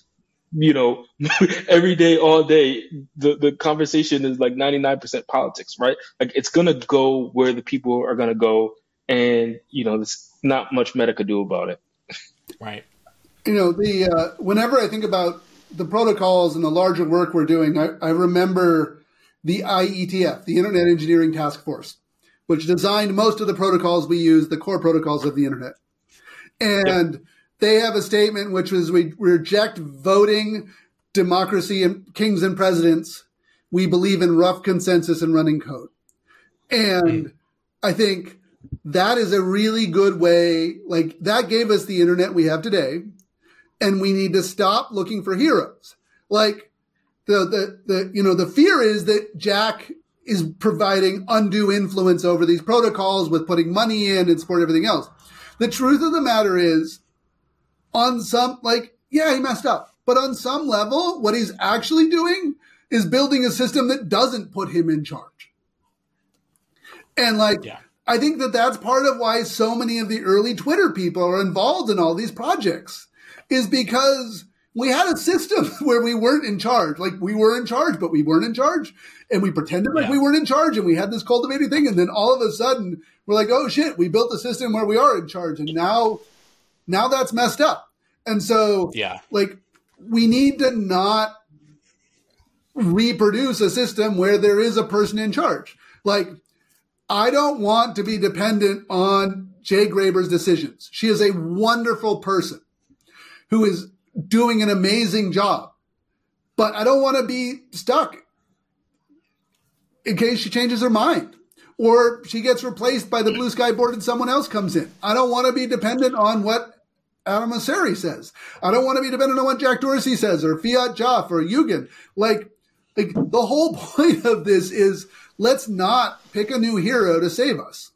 you know, every day, all day, the, the conversation is like ninety-nine percent politics, right? Like it's going to go where the people are going to go. And, you know, there's not much Meta could do about it. Right. You know, the uh, whenever I think about the protocols and the larger work we're doing, I, I remember the I E T F, the Internet Engineering Task Force, which designed most of the protocols we use, the core protocols of the internet. And yep. They have a statement which was, we reject voting, democracy, and kings and presidents. We believe in rough consensus and running code. And mm. I think that is a really good way, like that gave us the internet we have today. And we need to stop looking for heroes. Like the, the, the, you know, the fear is that Jack is providing undue influence over these protocols with putting money in and support everything else. The truth of the matter is, on some, like, yeah, he messed up. But on some level, what he's actually doing is building a system that doesn't put him in charge. And, like, yeah. I think that that's part of why so many of the early Twitter people are involved in all these projects, is because we had a system where we weren't in charge. Like, we were in charge, but we weren't in charge. And we pretended like yeah. we weren't in charge, and we had this cultivated thing. And then all of a sudden, we're like, oh, shit, we built a system where we are in charge. And now, now that's messed up. And so, yeah. like, we need to not reproduce a system where there is a person in charge. Like, I don't want to be dependent on Jay Graber's decisions. She is a wonderful person who is doing an amazing job. But I don't want to be stuck in case she changes her mind or she gets replaced by the Blue Sky board and someone else comes in. I don't want to be dependent on what Adam Mosseri says. I don't want to be dependent on what Jack Dorsey says or Fiat Joff or Yugen. Like, like the whole point of this is let's not pick a new hero to save us.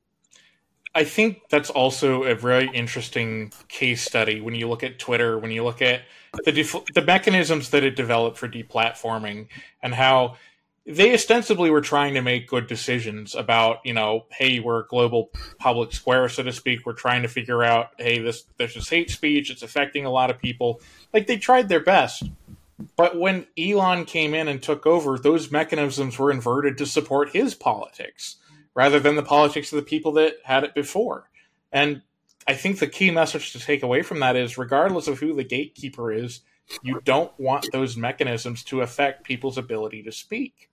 I think that's also a very interesting case study when you look at Twitter, when you look at the def- the mechanisms that it developed for deplatforming and how they ostensibly were trying to make good decisions about, you know, hey, we're a global public square, so to speak. We're trying to figure out, hey, this there's this hate speech. It's affecting a lot of people. Like, they tried their best. But when Elon came in and took over, those mechanisms were inverted to support his politics rather than the politics of the people that had it before. And I think the key message to take away from that is, regardless of who the gatekeeper is, you don't want those mechanisms to affect people's ability to speak.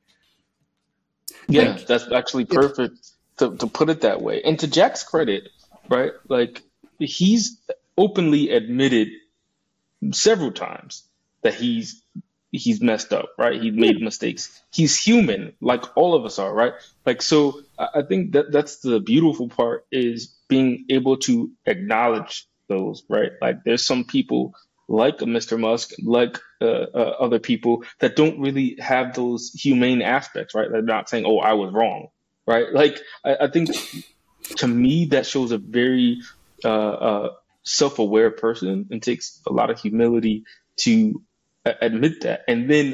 Yeah, like, that's actually perfect to, to put it that way. And to Jack's credit, right, like, he's openly admitted several times that he's he's messed up, right? He's made mistakes. He's human, like all of us are, right? Like, so I think that that's the beautiful part, is being able to acknowledge those, right? Like, there's some people like Mister Musk, like uh, uh, other people that don't really have those humane aspects, right? They're not saying, oh, I was wrong, right? Like, I, I think to me, that shows a very uh, uh, self-aware person, and takes a lot of humility to uh, admit that. And then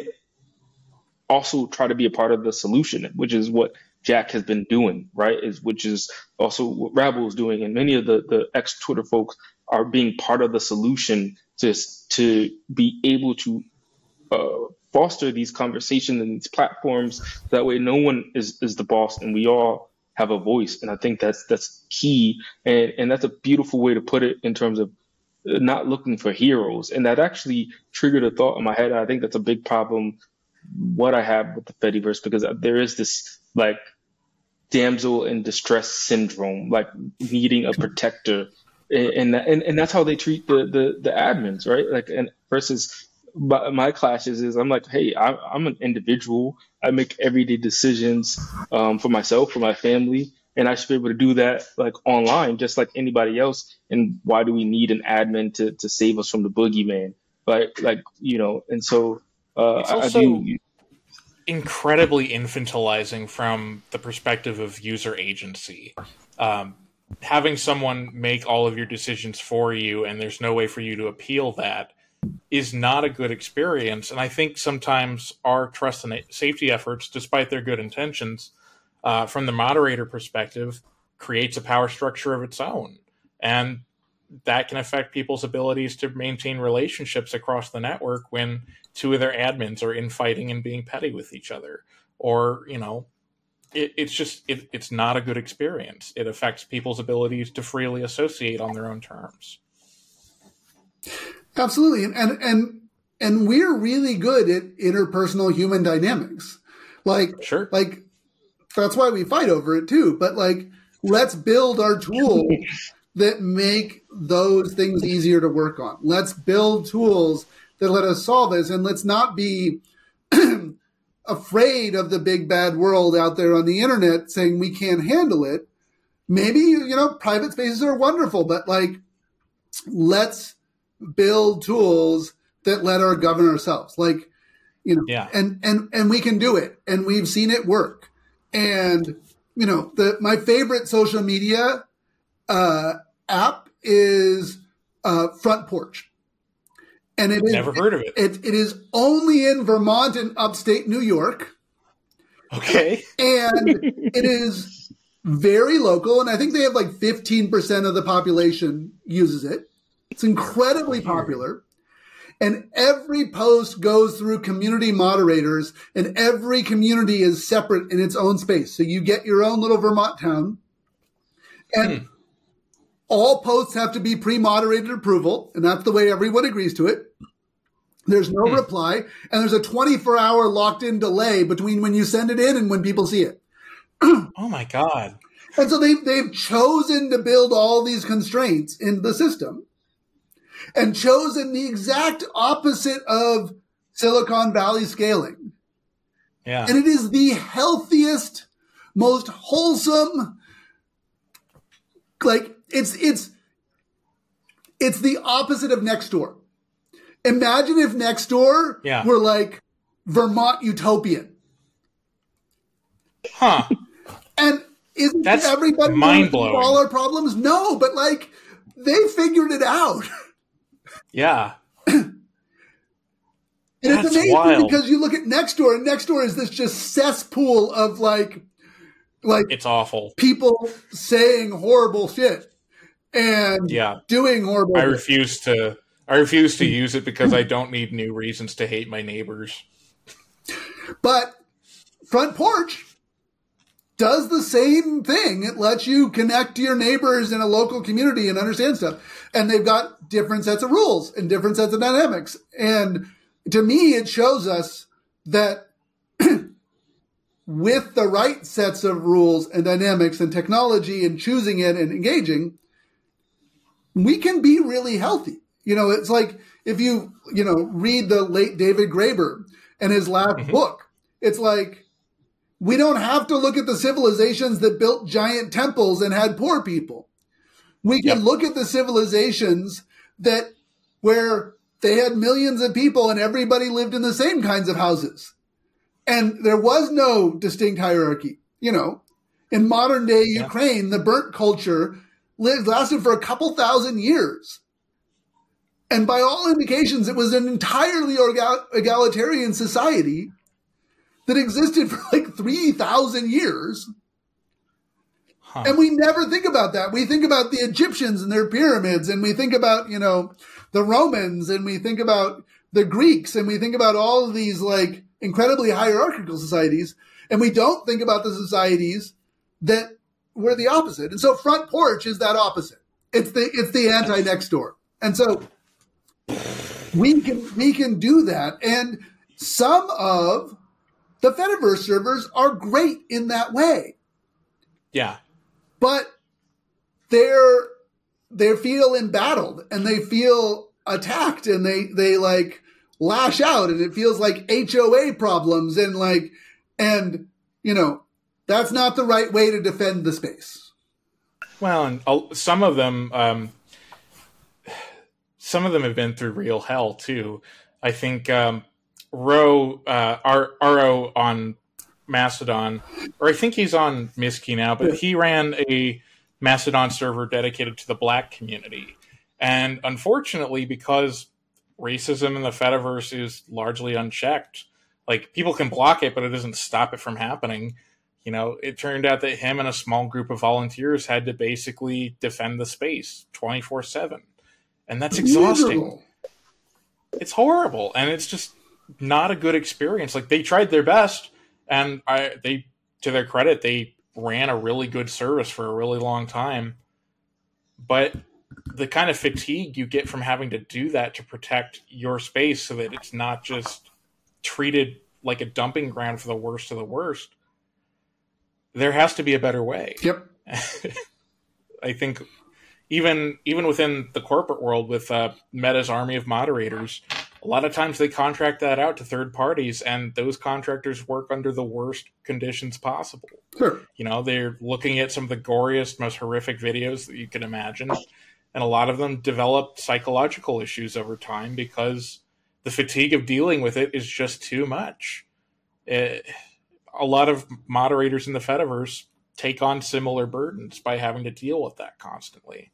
also try to be a part of the solution, which is what Jack has been doing, right? Is which is also what Rabble is doing. And many of the, the ex-Twitter folks are being part of the solution to, to be able to uh, foster these conversations and these platforms. That way no one is, is the boss, and we all have a voice. And I think that's that's key. And, and that's a beautiful way to put it, in terms of not looking for heroes. And that actually triggered a thought in my head. I think that's a big problem, what I have with the Fediverse, because there is this, like, damsel in distress syndrome, like needing a protector. And, and and that's how they treat the, the, the admins, right? Like, and versus my, my clashes is, I'm like, hey, I, I'm an individual. I make everyday decisions um, for myself, for my family, and I should be able to do that, like, online, just like anybody else. And why do we need an admin to, to save us from the boogeyman? Like, like you know, and so uh, it's also I do. incredibly infantilizing from the perspective of user agency. Um, having someone make all of your decisions for you, and there's no way for you to appeal that, is not a good experience. And I think sometimes our trust and safety efforts, despite their good intentions, uh, from the moderator perspective, creates a power structure of its own. And that can affect people's abilities to maintain relationships across the network when two of their admins are infighting and being petty with each other. Or, you know, it, it's just, it, it's not a good experience. It affects people's abilities to freely associate on their own terms. Absolutely. And, and, and we're really good at interpersonal human dynamics. Like, sure. Like, that's why we fight over it too. But like, let's build our tools that make those things easier to work on. Let's build tools that let us solve this, and let's not be afraid of the big bad world out there on the internet saying we can't handle it. Maybe, you know, private spaces are wonderful, but like, let's build tools that let our govern ourselves. Like, you know, yeah. and, and, and we can do it, and we've seen it work. And, you know, the, my favorite social media uh, app is uh, Front Porch. And it is, never heard of it. it. It is only in Vermont and upstate New York. Okay. And it is very local. And I think they have like fifteen percent of the population uses it. It's incredibly popular. And every post goes through community moderators, and every community is separate in its own space. So you get your own little Vermont town. And hmm. all posts have to be pre-moderated approval, and that's the way everyone agrees to it. There's no hmm. reply, and there's a twenty-four hour locked-in delay between when you send it in and when people see it. Oh, my God. And so they've, they've chosen to build all these constraints in the system, and chosen the exact opposite of Silicon Valley scaling. Yeah. And it is the healthiest, most wholesome, like it's, it's, it's the opposite of Nextdoor. Imagine if Nextdoor yeah. were like Vermont utopian. Huh. And isn't That's everybody mind-blowing. All our problems? No, but like they figured it out. Yeah. And That's it's amazing wild. Because you look at Nextdoor, and Nextdoor is this just cesspool of like, like it's awful. People saying horrible shit and yeah. doing horrible. I shit. refuse to. I refuse to use it because I don't need new reasons to hate my neighbors. But Front Porch does the same thing. It lets you connect to your neighbors in a local community and understand stuff. And they've got different sets of rules and different sets of dynamics. And to me, it shows us that with the right sets of rules and dynamics and technology and choosing it and engaging, we can be really healthy. You know, it's like if you, you know, read the late David Graeber and his last mm-hmm. book, it's like, we don't have to look at the civilizations that built giant temples and had poor people. We can yep. look at the civilizations that where they had millions of people and everybody lived in the same kinds of houses. And there was no distinct hierarchy. You know, in modern day yeah. Ukraine, the burnt culture lived, lasted for a couple thousand years. And by all indications, it was an entirely egal- egalitarian society that existed for like three thousand years. Huh. And we never think about that. We think about the Egyptians and their pyramids, and we think about, you know, the Romans, and we think about the Greeks, and we think about all of these like incredibly hierarchical societies, and we don't think about the societies that were the opposite. And so Front Porch is that opposite. It's the it's the anti-Nextdoor. And so we can we can do that. And some of the Fediverse servers are great in that way. Yeah. But they're they feel embattled, and they feel attacked, and they they like lash out, and it feels like H O A problems, and like and you know, that's not the right way to defend the space. Well, and some of them um some of them have been through real hell too. I think um Ro uh R O on Mastodon, or I think he's on Miski now, but he ran a Mastodon server dedicated to the Black community. And unfortunately, because racism in the Fediverse is largely unchecked, like people can block it, but it doesn't stop it from happening. You know, it turned out that him and a small group of volunteers had to basically defend the space twenty-four seven. And that's exhausting. Miserable. It's horrible. And it's just not a good experience. Like, they tried their best, and I, they, to their credit, they ran a really good service for a really long time. But the kind of fatigue you get from having to do that to protect your space so that it's not just treated like a dumping ground for the worst of the worst, there has to be a better way. Yep. I think even even within the corporate world with uh, Meta's army of moderators, a lot of times they contract that out to third parties, and those contractors work under the worst conditions possible. Sure. You know, they're looking at some of the goriest, most horrific videos that you can imagine, and a lot of them develop psychological issues over time because the fatigue of dealing with it is just too much. It, a lot of moderators in the Fediverse take on similar burdens by having to deal with that constantly.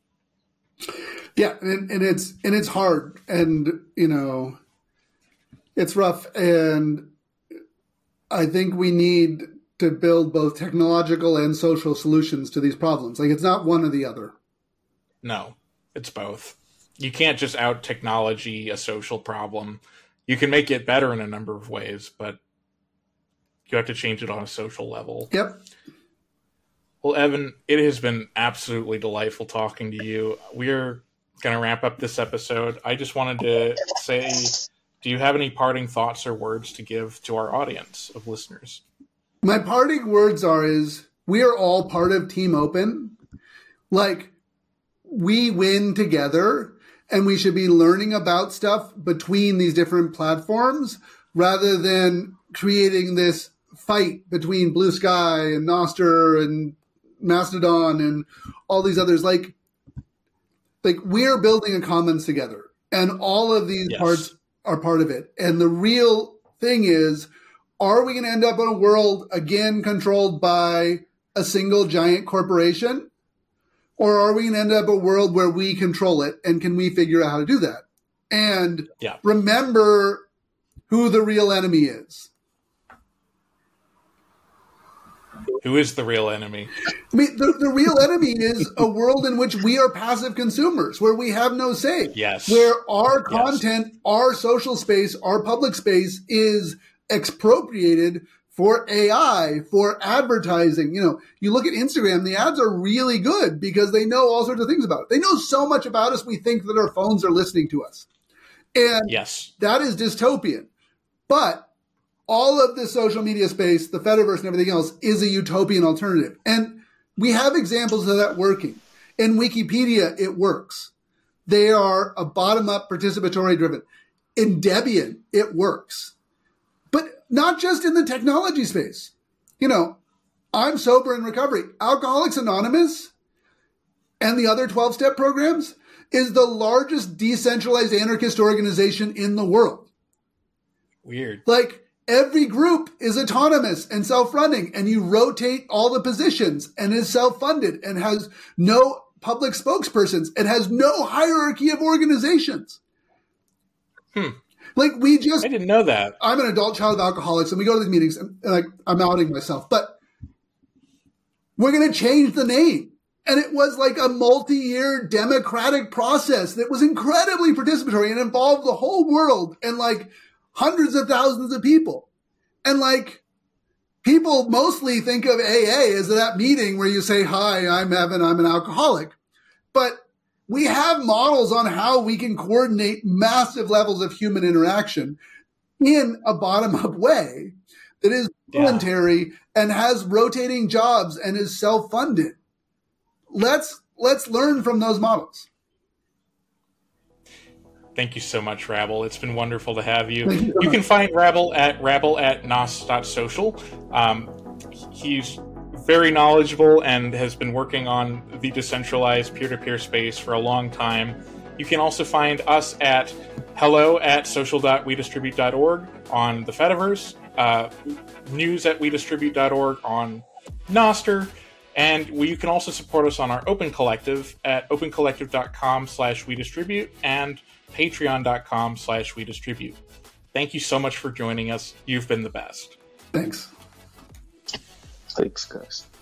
Yeah, and, and it's and it's hard, and you know, it's rough, and I think we need to build both technological and social solutions to these problems. Like, it's not one or the other. No, it's both. You can't just out technology a social problem. You can make it better in a number of ways, but you have to change it on a social level. Yep. Well, Evan, it has been absolutely delightful talking to you. We're going to wrap up this episode. I just wanted to say, do you have any parting thoughts or words to give to our audience of listeners? My parting words are is we are all part of Team Open. Like, we win together, and we should be learning about stuff between these different platforms rather than creating this fight between Blue Sky and Nostr and Mastodon and all these others. Like, like we're building a commons together, and all of these yes. parts are part of it. And the real thing is, are we going to end up in a world again controlled by a single giant corporation? Or are we going to end up a world where we control it, and can we figure out how to do that? And yeah. remember who the real enemy is. Who is the real enemy? I mean, the, the real enemy is a world in which we are passive consumers, where we have no say. Yes. Where our Yes. content, our social space, our public space is expropriated for A I, for advertising. You know, you look at Instagram, the ads are really good because they know all sorts of things about it. They know so much about us, we think that our phones are listening to us. And yes. that is dystopian. But all of the social media space, the Fediverse and everything else, is a utopian alternative. And we have examples of that working. In Wikipedia, it works. They are a bottom-up, participatory driven. In Debian, it works. But not just in the technology space. You know, I'm sober in recovery. Alcoholics Anonymous and the other twelve-step programs is the largest decentralized anarchist organization in the world. Weird. Like, every group is autonomous and self-running, and you rotate all the positions and is self-funded and has no public spokespersons. It has no hierarchy of organizations. Hmm. Like, we just... I didn't know that. I'm an adult child of alcoholics, and we go to these meetings, and, and like, I'm outing myself, but we're going to change the name. And it was like a multi-year democratic process that was incredibly participatory and involved the whole world and like hundreds of thousands of people. And like, people mostly think of A A as that meeting where you say, hi, I'm Evan, I'm an alcoholic. But we have models on how we can coordinate massive levels of human interaction in a bottom-up way that is voluntary yeah. and has rotating jobs and is self-funded. Let's let's learn from those models. Thank you so much, Rabble. It's been wonderful to have you. You, you can find Rabble at rabble at nos dot social. Um, he's very knowledgeable and has been working on the decentralized peer-to-peer space for a long time. You can also find us at hello at social dot we distribute dot org on the Fediverse, uh, news at we distribute dot org on Nostr, and we, you can also support us on our Open Collective at open collective dot com slash we distribute and patreon dot com slash we distribute. Thank you so much for joining us. You've been the best. Thanks. Thanks, guys.